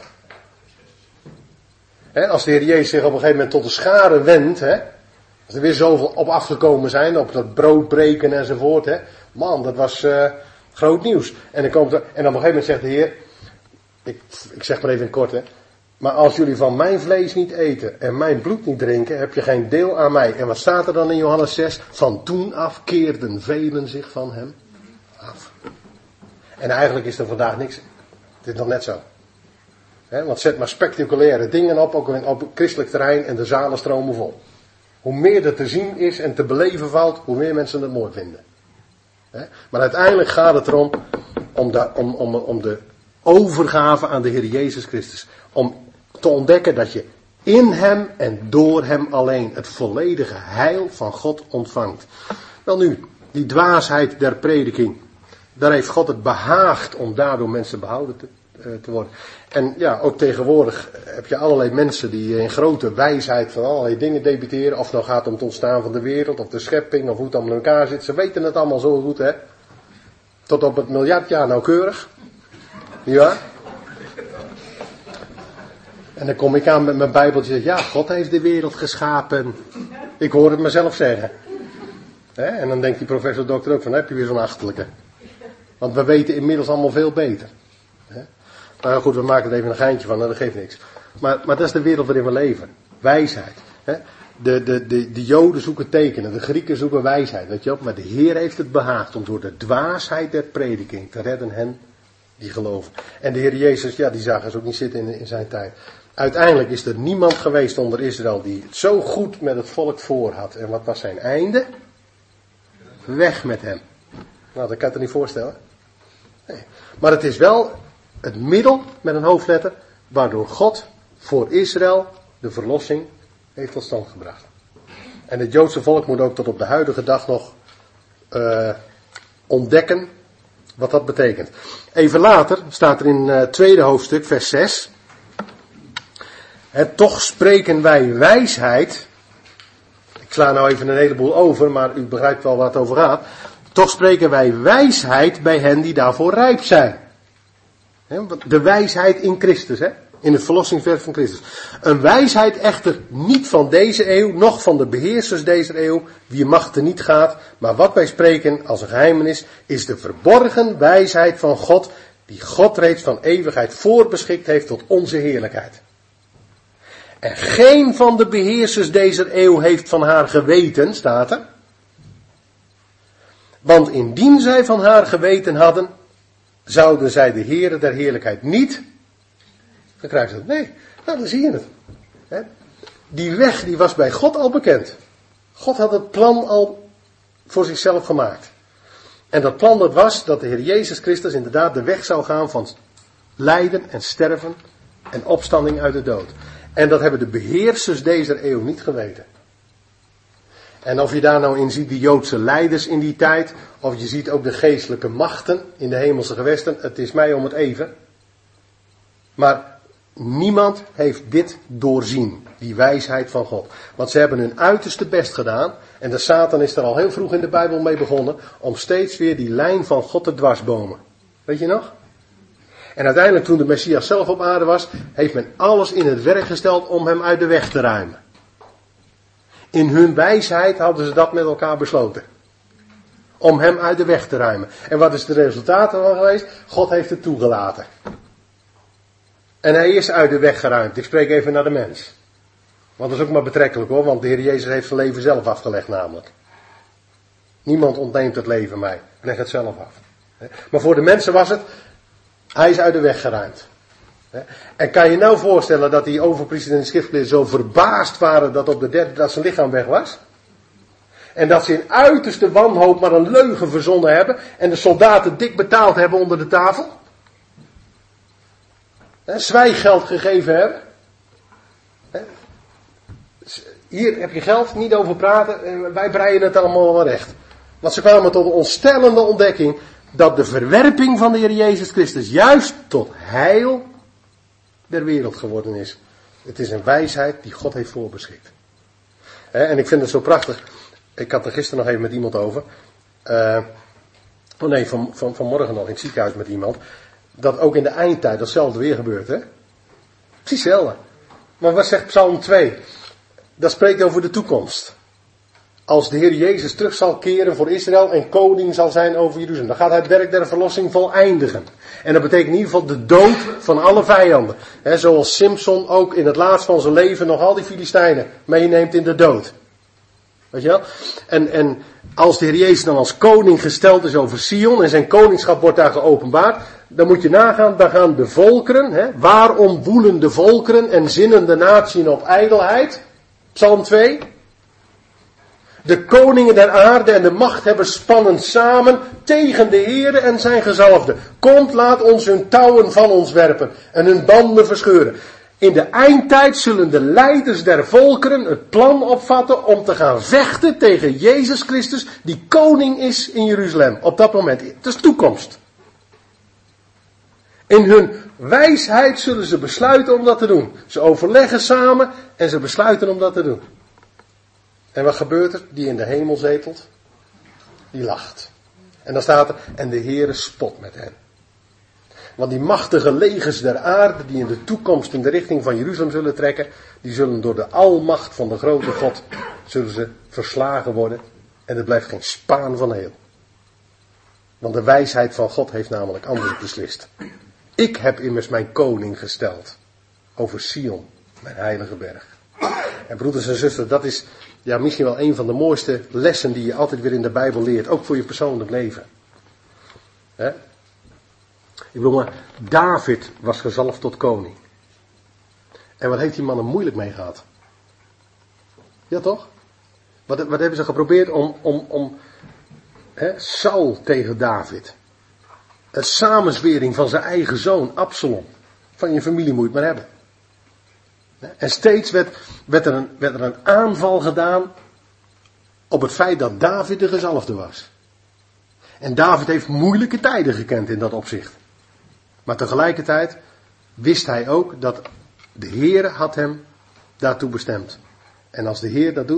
Speaker 1: Als de Heer Jezus zich op een gegeven moment tot de schare wendt, als er weer zoveel op afgekomen zijn, op dat brood breken enzovoort, man, dat was groot nieuws. En dan op een gegeven moment zegt de Heer, ik zeg maar even in kort, maar als jullie van mijn vlees niet eten en mijn bloed niet drinken, heb je geen deel aan mij. En wat staat er dan in Johannes 6? Van toen af keerden velen zich van hem af. En eigenlijk is er vandaag niks. Het is nog net zo. Want zet maar spectaculaire dingen op, ook op het christelijk terrein, en de zalen stromen vol. Hoe meer er te zien is en te beleven valt, hoe meer mensen het mooi vinden. Maar uiteindelijk gaat het erom om de overgave aan de Heer Jezus Christus. Om te ontdekken dat je in hem en door hem alleen het volledige heil van God ontvangt. Wel nu, die dwaasheid der prediking. Daar heeft God het behaagd om daardoor mensen behouden te worden. En ja, ook tegenwoordig heb je allerlei mensen die in grote wijsheid van allerlei dingen debiteren. Of het nou gaat om het ontstaan van de wereld, of de schepping, of hoe het allemaal in elkaar zit. Ze weten het allemaal zo goed, hè. Tot op het miljardjaar nauwkeurig. Ja. En dan kom ik aan met mijn Bijbeltje. Ja, God heeft de wereld geschapen. Ik hoor het mezelf zeggen. En dan denkt die professor dokter ook van, heb je weer zo'n achterlijke. Want we weten inmiddels allemaal veel beter. Maar goed, we maken er even een geintje van, dat geeft niks. Maar dat is de wereld waarin we leven. Wijsheid. De Joden zoeken tekenen, de Grieken zoeken wijsheid, weet je wel. Maar de Heer heeft het behaagd om door de dwaasheid der prediking te redden hen die geloven. En de Heer Jezus, ja, die zagen ze ook niet zitten in zijn tijd. Uiteindelijk is er niemand geweest onder Israël die het zo goed met het volk voor had. En wat was zijn einde? Weg met hem. Nou, dat kan je het niet voorstellen. Nee. Maar het is wel het middel met een hoofdletter waardoor God voor Israël de verlossing heeft tot stand gebracht. En het Joodse volk moet ook tot op de huidige dag nog ontdekken wat dat betekent. Even later staat er in het tweede hoofdstuk, vers 6. Toch spreken wij wijsheid. sla nou even een heleboel over, maar u begrijpt wel waar het over gaat. Toch spreken wij wijsheid bij hen die daarvoor rijp zijn. De wijsheid in Christus, in het verlossingswerk van Christus. Een wijsheid echter niet van deze eeuw, noch van de beheersers deze eeuw, wie macht er niet gaat. Maar wat wij spreken als een geheimenis, is de verborgen wijsheid van God, die God reeds van eeuwigheid voorbeschikt heeft tot onze heerlijkheid. En geen van de beheersers deze eeuw heeft van haar geweten, staat er. Want indien zij van haar geweten hadden, zouden zij de Heere der heerlijkheid niet gekruisigd. Nee, nou dan zie je het. Die weg die was bij God al bekend. God had het plan al voor zichzelf gemaakt. En dat plan dat was dat de Heer Jezus Christus inderdaad de weg zou gaan van lijden en sterven en opstanding uit de dood. En dat hebben de beheersers deze eeuw niet geweten. En of je daar nou in ziet de Joodse leiders in die tijd, of je ziet ook de geestelijke machten in de hemelse gewesten, het is mij om het even. Maar niemand heeft dit doorzien, die wijsheid van God. Want ze hebben hun uiterste best gedaan, en de Satan is er al heel vroeg in de Bijbel mee begonnen, om steeds weer die lijn van God te dwarsbomen. Weet je nog? En uiteindelijk toen de Messias zelf op aarde was, heeft men alles in het werk gesteld om hem uit de weg te ruimen. In hun wijsheid hadden ze dat met elkaar besloten. Om hem uit de weg te ruimen. En wat is het resultaat ervan geweest? God heeft het toegelaten. En hij is uit de weg geruimd. Ik spreek even naar de mens. Want dat is ook maar betrekkelijk hoor, want de Heer Jezus heeft zijn leven zelf afgelegd namelijk. Niemand ontneemt het leven mij. Ik leg het zelf af. Maar voor de mensen was het, hij is uit de weg geruimd. En kan je nou voorstellen dat die overpriesters en de schriftgeleerden zo verbaasd waren dat op de derde dag zijn lichaam weg was? En dat ze in uiterste wanhoop maar een leugen verzonnen hebben en de soldaten dik betaald hebben onder de tafel? Zwijggeld gegeven hebben? Hier heb je geld, niet over praten, wij breien het allemaal wel recht. Want ze kwamen tot een ontstellende ontdekking dat de verwerping van de Heer Jezus Christus juist tot heil der wereld geworden is. Het is een wijsheid die God heeft voorbeschikt. En ik vind het zo prachtig. Ik had er gisteren nog even met iemand over. Vanmorgen nog in het ziekenhuis met iemand. Dat ook in de eindtijd datzelfde weer gebeurt. Hè? Precies hetzelfde. Maar wat zegt Psalm 2? Dat spreekt over de toekomst. Als de Heer Jezus terug zal keren voor Israël en koning zal zijn over Jeruzalem. Dan gaat hij het werk der verlossing voleindigen. En dat betekent in ieder geval de dood van alle vijanden. He, zoals Simson ook in het laatst van zijn leven nog al die Filistijnen meeneemt in de dood. Weet je wel? En als de Heer Jezus dan als koning gesteld is over Sion en zijn koningschap wordt daar geopenbaard. Dan moet je nagaan, dan gaan de volkeren, waarom woelen de volkeren en zinnen de natieën op ijdelheid? Psalm 2. De koningen der aarde en de machthebbers spannen samen tegen de Heere en zijn gezalfde. Komt, laat ons hun touwen van ons werpen en hun banden verscheuren. In de eindtijd zullen de leiders der volkeren het plan opvatten om te gaan vechten tegen Jezus Christus, die koning is in Jeruzalem. Op dat moment. Het is toekomst. In hun wijsheid zullen ze besluiten om dat te doen. Ze overleggen samen en ze besluiten om dat te doen. En wat gebeurt er? Die in de hemel zetelt, die lacht. En dan staat er, en de Heere spot met hen. Want die machtige legers der aarde, die in de toekomst in de richting van Jeruzalem zullen trekken, die zullen door de almacht van de grote God, zullen ze verslagen worden. En er blijft geen spaan van heel. Want de wijsheid van God heeft namelijk anders beslist. Ik heb immers mijn koning gesteld over Sion, mijn heilige berg. En broeders en zusters, dat is misschien wel een van de mooiste lessen die je altijd weer in de Bijbel leert. Ook voor je persoonlijk leven. Ik bedoel maar, David was gezalfd tot koning. En wat heeft die man er moeilijk mee gehad? Ja toch? Wat hebben ze geprobeerd om Saul tegen David. Een samenzwering van zijn eigen zoon, Absalom. Van je familie moet je het maar hebben. En steeds werd er een aanval gedaan op het feit dat David de gezalfde was. En David heeft moeilijke tijden gekend in dat opzicht. Maar tegelijkertijd wist hij ook dat de Heere had hem daartoe bestemd. En als de Heer dat doet,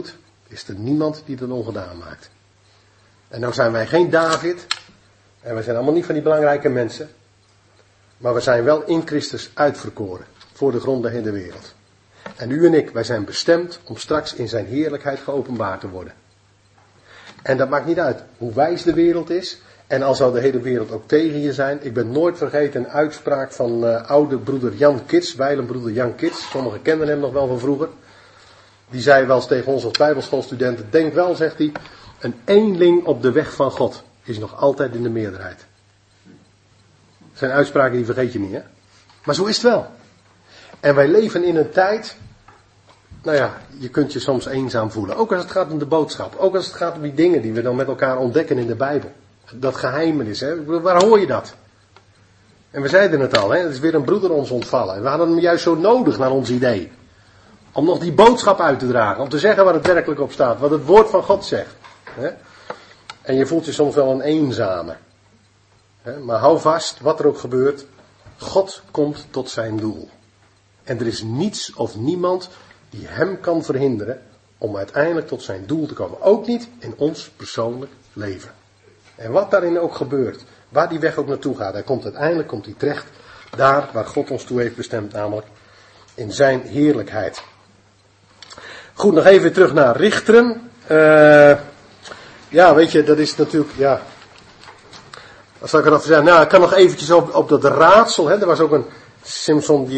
Speaker 1: Is er niemand die dat ongedaan maakt. En nou zijn wij geen David. En wij zijn allemaal niet van die belangrijke mensen. Maar we zijn wel in Christus uitverkoren. Voor de grond der wereld. En u en ik, wij zijn bestemd om straks in zijn heerlijkheid geopenbaard te worden. En dat maakt niet uit hoe wijs de wereld is. En al zou de hele wereld ook tegen je zijn. Ik ben nooit vergeten een uitspraak van oude broeder Jan Kits. Wijlenbroeder Jan Kits. Sommigen kenden hem nog wel van vroeger. Die zei wel eens tegen ons als bijbelschoolstudenten. Denk wel, zegt hij. Een eenling op de weg van God is nog altijd in de meerderheid. Dat zijn uitspraken die vergeet je niet, hè. Maar zo is het wel. En wij leven in een tijd. Nou ja, je kunt je soms eenzaam voelen. Ook als het gaat om de boodschap. Ook als het gaat om die dingen die we dan met elkaar ontdekken in de Bijbel. Dat geheimenis, hè. Waar hoor je dat? En we zeiden het al, hè. Er is weer een broeder ons ontvallen. En we hadden hem juist zo nodig naar ons idee. Om nog die boodschap uit te dragen. Om te zeggen waar het werkelijk op staat. Wat het woord van God zegt. Hè. En je voelt je soms wel een eenzame. Hè. Maar hou vast, wat er ook gebeurt. God komt tot zijn doel. En er is niets of niemand die hem kan verhinderen om uiteindelijk tot zijn doel te komen. Ook niet in ons persoonlijk leven. En wat daarin ook gebeurt, waar die weg ook naartoe gaat, uiteindelijk komt hij terecht daar waar God ons toe heeft bestemd, namelijk in zijn heerlijkheid. Goed, nog even terug naar Richteren. Ja, weet je, dat is natuurlijk, ja. Wat zal ik erover zeggen? Nou, ik kan nog eventjes op dat raadsel, hè. Er was ook een Simson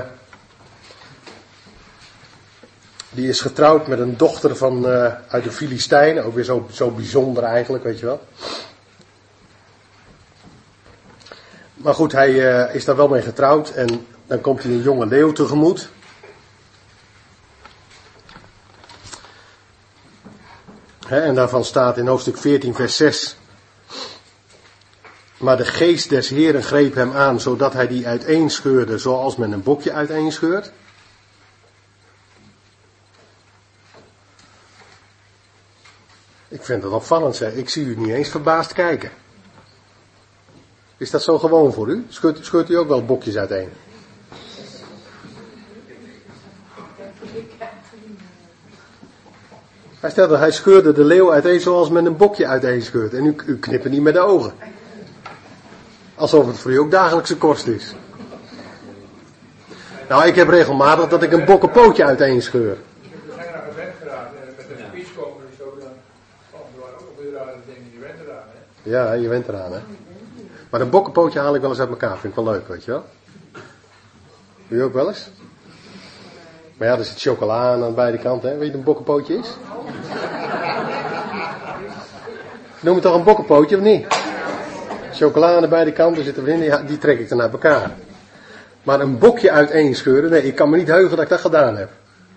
Speaker 1: die is getrouwd met een dochter van uit de Filistijnen. Ook weer zo bijzonder eigenlijk, weet je wel. Maar goed, hij is daar wel mee getrouwd. En dan komt hij een jonge leeuw tegemoet. En daarvan staat in hoofdstuk 14 vers 6. Maar de geest des Heeren greep hem aan, zodat hij die uiteenscheurde, zoals men een bokje uiteenscheurt. Ik vind het opvallend, zeg. Ik zie u niet eens verbaasd kijken. Is dat zo gewoon voor u? Scheurt u ook wel bokjes uiteen? Hij stelde, hij scheurde de leeuw uiteen zoals men een bokje uiteen scheurt. En u knipt niet met de ogen. Alsof het voor u ook dagelijkse kost is. Nou, ik heb regelmatig dat ik een bokkenpootje uiteen scheur.
Speaker 3: We zijn naar gewend geraakt en met een speech komen en zo, dan waren ook weer rare dingen, je went eraan, hè?
Speaker 1: Ja, je went eraan, hè. Maar een bokkenpootje haal ik wel eens uit elkaar, vind ik wel leuk, weet je wel. U ook wel eens? Maar ja, er zit chocola aan beide kanten, hè. Weet je wat een bokkenpootje is? Noem het toch een bokkenpootje of niet? Chocola aan beide kanten zit erin, die trek ik dan uit elkaar. Maar een bokje uiteenscheuren, nee, ik kan me niet heugen dat ik dat gedaan heb.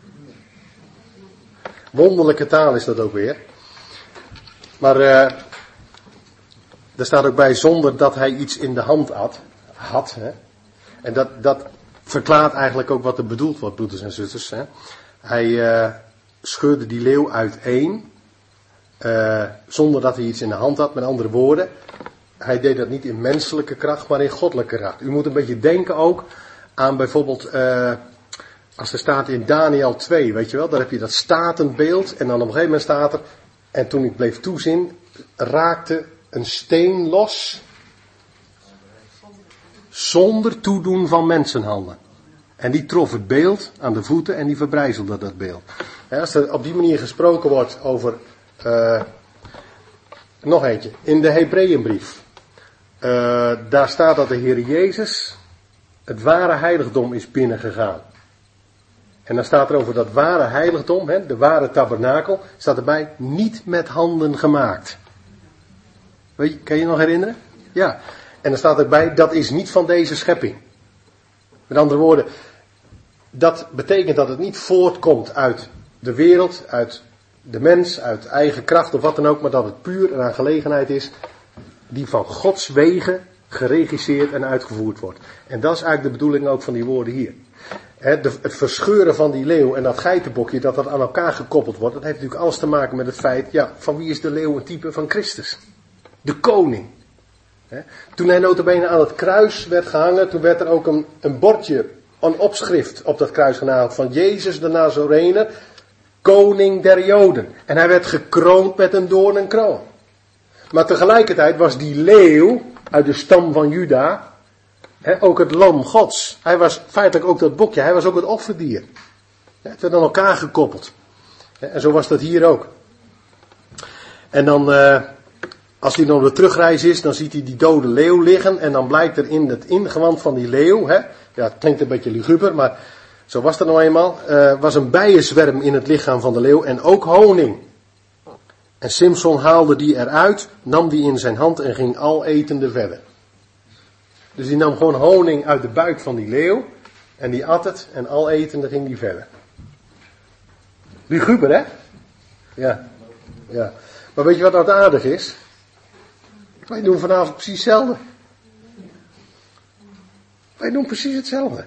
Speaker 1: Wonderlijke taal is dat ook weer. Maar er staat ook bij zonder dat hij iets in de hand had. Hè? En dat verklaart eigenlijk ook wat er bedoeld wordt, broeders en zusters. Hè? Hij scheurde die leeuw uiteen. Zonder dat hij iets in de hand had, met andere woorden. Hij deed dat niet in menselijke kracht, maar in goddelijke kracht. U moet een beetje denken ook aan bijvoorbeeld, als er staat in Daniel 2, weet je wel, daar heb je dat statenbeeld. En dan op een gegeven moment staat er, en toen ik bleef toezien, raakte een steen los, zonder toedoen van mensenhanden. En die trof het beeld aan de voeten en die verbrijzelde dat beeld. Ja, als er op die manier gesproken wordt over, nog eentje, in de Hebreeënbrief. Daar staat dat de Heer Jezus het ware heiligdom is binnengegaan. En dan staat er over dat ware heiligdom, hè, de ware tabernakel, staat erbij niet met handen gemaakt. Weet je, kan je je nog herinneren? Ja. En dan staat erbij, dat is niet van deze schepping. Met andere woorden, dat betekent dat het niet voortkomt uit de wereld, uit de mens, uit eigen kracht of wat dan ook, maar dat het puur een aangelegenheid is die van Gods wegen geregisseerd en uitgevoerd wordt. En dat is eigenlijk de bedoeling ook van die woorden hier. Het verscheuren van die leeuw en dat geitenbokje, dat aan elkaar gekoppeld wordt, dat heeft natuurlijk alles te maken met het feit, ja, van wie is de leeuw een type? Van Christus. De koning. Toen hij nota bene aan het kruis werd gehangen, toen werd er ook een bordje, een opschrift op dat kruis genageld van Jezus de Nazarener, koning der Joden. En hij werd gekroond met een doornenkroon. Maar tegelijkertijd was die leeuw uit de stam van Juda ook het lam Gods. Hij was feitelijk ook dat bokje, hij was ook het offerdier. Het werd aan elkaar gekoppeld. En zo was dat hier ook. En dan, als hij dan op de terugreis is, dan ziet hij die dode leeuw liggen. En dan blijkt er in het ingewand van die leeuw, ja, het klinkt een beetje luguber, maar zo was dat nou eenmaal, was een bijenzwerm in het lichaam van de leeuw en ook honing. En Simson haalde die eruit, nam die in zijn hand en ging al etende verder. Dus die nam gewoon honing uit de buik van die leeuw en die at het en al etende ging die verder. Luguber, hè? Ja. Ja. Maar weet je wat nou aardig is? Wij doen vanavond precies hetzelfde. Wij doen precies hetzelfde.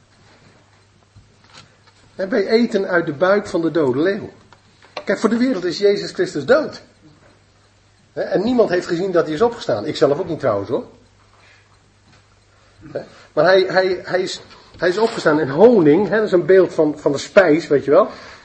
Speaker 1: En wij eten uit de buik van de dode leeuw. Kijk, voor de wereld is Jezus Christus dood. En niemand heeft gezien dat hij is opgestaan. Ik zelf ook niet trouwens hoor. Maar hij is opgestaan. En honing, dat is een beeld van de spijs, weet je wel.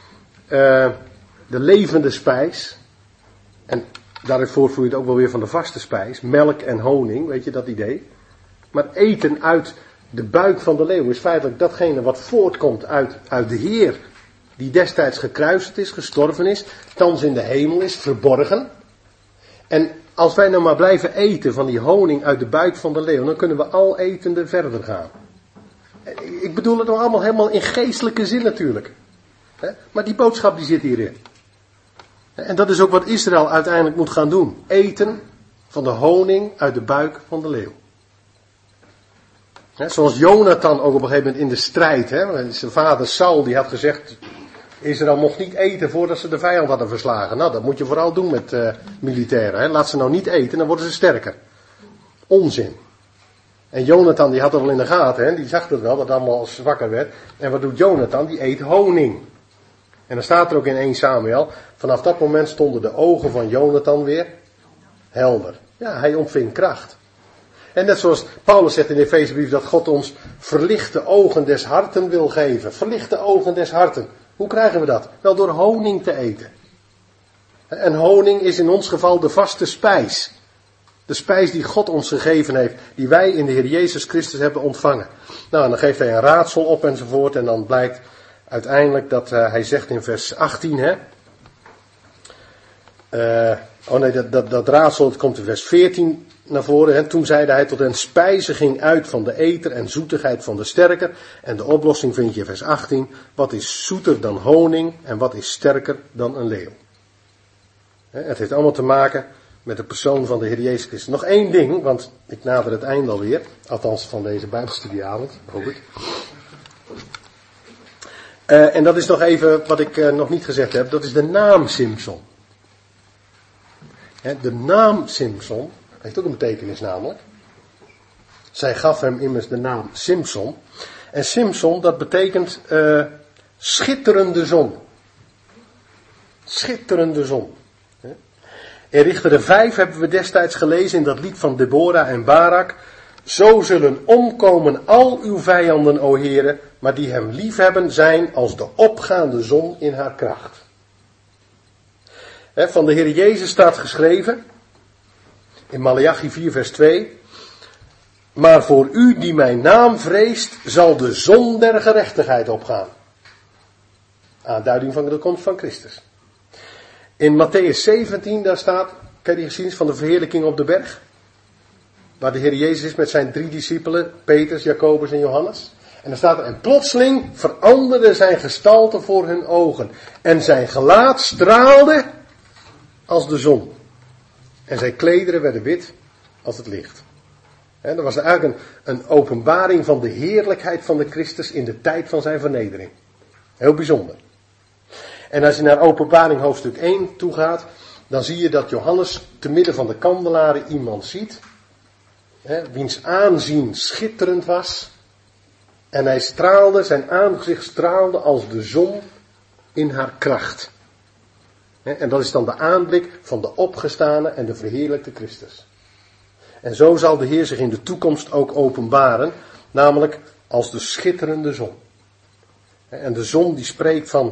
Speaker 1: De levende spijs. En daaruit voortvloeit het ook wel weer van de vaste spijs. Melk en honing, weet je dat idee. Maar eten uit de buik van de leeuw is feitelijk datgene wat voortkomt uit de Heer. Die destijds gekruisigd is, gestorven is, thans in de hemel is, verborgen. En als wij nou maar blijven eten van die honing uit de buik van de leeuw, dan kunnen we al etende verder gaan. Ik bedoel het nou allemaal helemaal in geestelijke zin natuurlijk. Maar die boodschap die zit hierin. En dat is ook wat Israël uiteindelijk moet gaan doen. Eten van de honing uit de buik van de leeuw. Zoals Jonathan ook op een gegeven moment in de strijd. Zijn vader Saul die had gezegd, Israël mocht niet eten voordat ze de vijand hadden verslagen. Nou, dat moet je vooral doen met militairen. Laat ze nou niet eten, dan worden ze sterker. Onzin. En Jonathan die had het wel in de gaten. Die zag het wel, dat het allemaal zwakker werd. En wat doet Jonathan? Die eet honing. En dan staat er ook in 1 Samuel, vanaf dat moment stonden de ogen van Jonathan weer helder. Ja, hij ontving kracht. En net zoals Paulus zegt in de Efezebrief dat God ons verlichte ogen des harten wil geven. Verlichte ogen des harten. Hoe krijgen we dat? Wel door honing te eten. En honing is in ons geval de vaste spijs. De spijs die God ons gegeven heeft. Die wij in de Heer Jezus Christus hebben ontvangen. Nou, en dan geeft hij een raadsel op enzovoort. En dan blijkt uiteindelijk dat hij zegt in vers 18. Dat raadsel dat komt in vers 14 naar voren. En toen zeide hij tot hen, spijze ging uit van de eter en zoetigheid van de sterker. En de oplossing vind je in vers 18. Wat is zoeter dan honing en wat is sterker dan een leeuw? Het heeft allemaal te maken met de persoon van de Heer Jezus Christus. Nog 1 ding, want ik nader het einde alweer. Althans van deze Bijbelstudieavond, hoop ik. En dat is nog even wat ik nog niet gezegd heb. Dat is de naam Simson. De naam Simson heeft ook een betekenis namelijk. Zij gaf hem immers de naam Simson. En Simson, dat betekent schitterende zon. Schitterende zon. In Richteren 5 hebben we destijds gelezen in dat lied van Deborah en Barak. Zo zullen omkomen al uw vijanden, o Heere, maar die hem liefhebben zijn als de opgaande zon in haar kracht. Van de Heer Jezus staat geschreven, in Maleachi 4 vers 2, maar voor u die mijn naam vreest, zal de zon der gerechtigheid opgaan. Aanduiding van de komst van Christus. In Matthäus 17, daar staat, ken je die geschiedenis van de verheerlijking op de berg? Waar de Heer Jezus is met zijn 3 discipelen, Petrus, Jacobus en Johannes. En dan staat er, en plotseling veranderde zijn gestalte voor hun ogen. En zijn gelaat straalde als de zon. En zijn klederen werden wit als het licht. Dat was eigenlijk een openbaring van de heerlijkheid van de Christus in de tijd van zijn vernedering. Heel bijzonder. En als je naar Openbaring hoofdstuk 1 toe gaat, dan zie je dat Johannes te midden van de kandelaren iemand ziet, wiens aanzien schitterend was. En hij straalde, zijn aangezicht straalde als de zon in haar kracht. En dat is dan de aanblik van de opgestane en de verheerlijkte Christus. En zo zal de Heer zich in de toekomst ook openbaren, namelijk als de schitterende zon. En de zon die spreekt van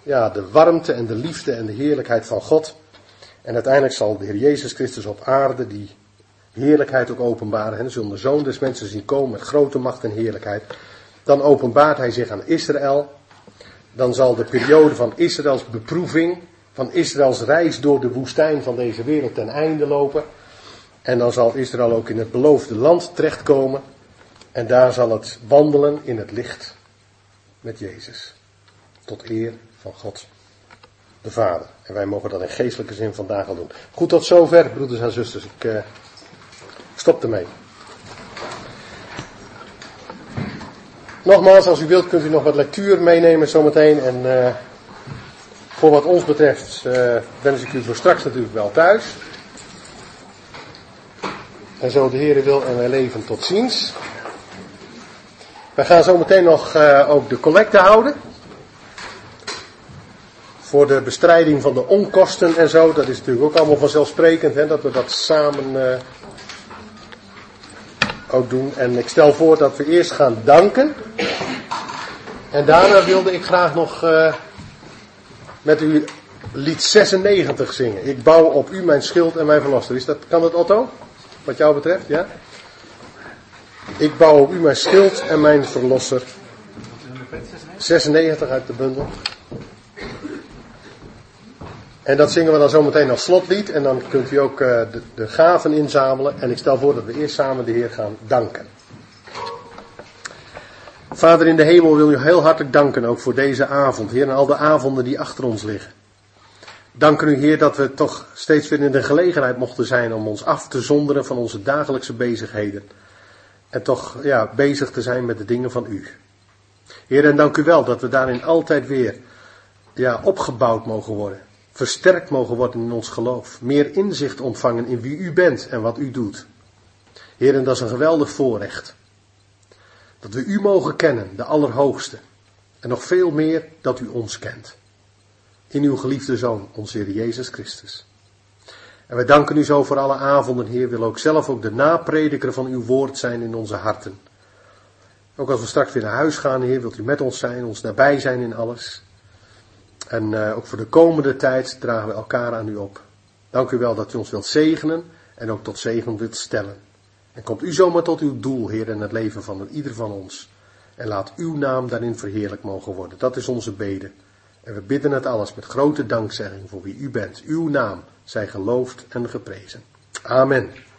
Speaker 1: de warmte en de liefde en de heerlijkheid van God. En uiteindelijk zal de Heer Jezus Christus op aarde die heerlijkheid ook openbaren. En zullen de Zoon des Mensen zien komen met grote macht en heerlijkheid. Dan openbaart hij zich aan Israël. Dan zal de periode van Israëls beproeving, van Israëls reis door de woestijn van deze wereld ten einde lopen. En dan zal Israël ook in het beloofde land terechtkomen. En daar zal het wandelen in het licht met Jezus. Tot eer van God de Vader. En wij mogen dat in geestelijke zin vandaag al doen. Goed, tot zover, broeders en zusters. Ik stop ermee. Nogmaals, als u wilt kunt u nog wat lectuur meenemen zometeen. En voor wat ons betreft wens ik u voor straks natuurlijk wel thuis. En zo de Heere wil en wij leven tot ziens. Wij gaan zometeen nog ook de collecte houden. Voor de bestrijding van de onkosten en zo. Dat is natuurlijk ook allemaal vanzelfsprekend. Hè, dat we dat samen ook doen. En ik stel voor dat we eerst gaan danken. En daarna wilde ik graag nog met u lied 96 zingen. Ik bouw op u mijn schild en mijn verlosser. Kan dat, Otto? Wat jou betreft, ja? Ik bouw op u mijn schild en mijn verlosser. 96 uit de bundel. En dat zingen we dan zometeen als slotlied. En dan kunt u ook de gaven inzamelen. En ik stel voor dat we eerst samen de Heer gaan danken. Vader in de hemel, wil u heel hartelijk danken ook voor deze avond, Heer, en al de avonden die achter ons liggen. Danken u, Heer, dat we toch steeds weer in de gelegenheid mochten zijn om ons af te zonderen van onze dagelijkse bezigheden. En toch, bezig te zijn met de dingen van u. Heer, en dank u wel dat we daarin altijd weer, opgebouwd mogen worden. Versterkt mogen worden in ons geloof. Meer inzicht ontvangen in wie u bent en wat u doet. Heer, en dat is een geweldig voorrecht. Dat we u mogen kennen, de Allerhoogste. En nog veel meer dat u ons kent. In uw geliefde Zoon, onze Heer Jezus Christus. En wij danken u zo voor alle avonden, Heer. Wil ook zelf ook de naprediker van uw woord zijn in onze harten. Ook als we straks weer naar huis gaan, Heer, wilt u met ons zijn, ons nabij zijn in alles. En ook voor de komende tijd dragen we elkaar aan u op. Dank u wel dat u ons wilt zegenen en ook tot zegen wilt stellen. En komt u zomaar tot uw doel, Heer, in het leven van ieder van ons. En laat uw naam daarin verheerlijk mogen worden. Dat is onze bede. En we bidden het alles met grote dankzegging voor wie u bent. Uw naam zij geloofd en geprezen. Amen.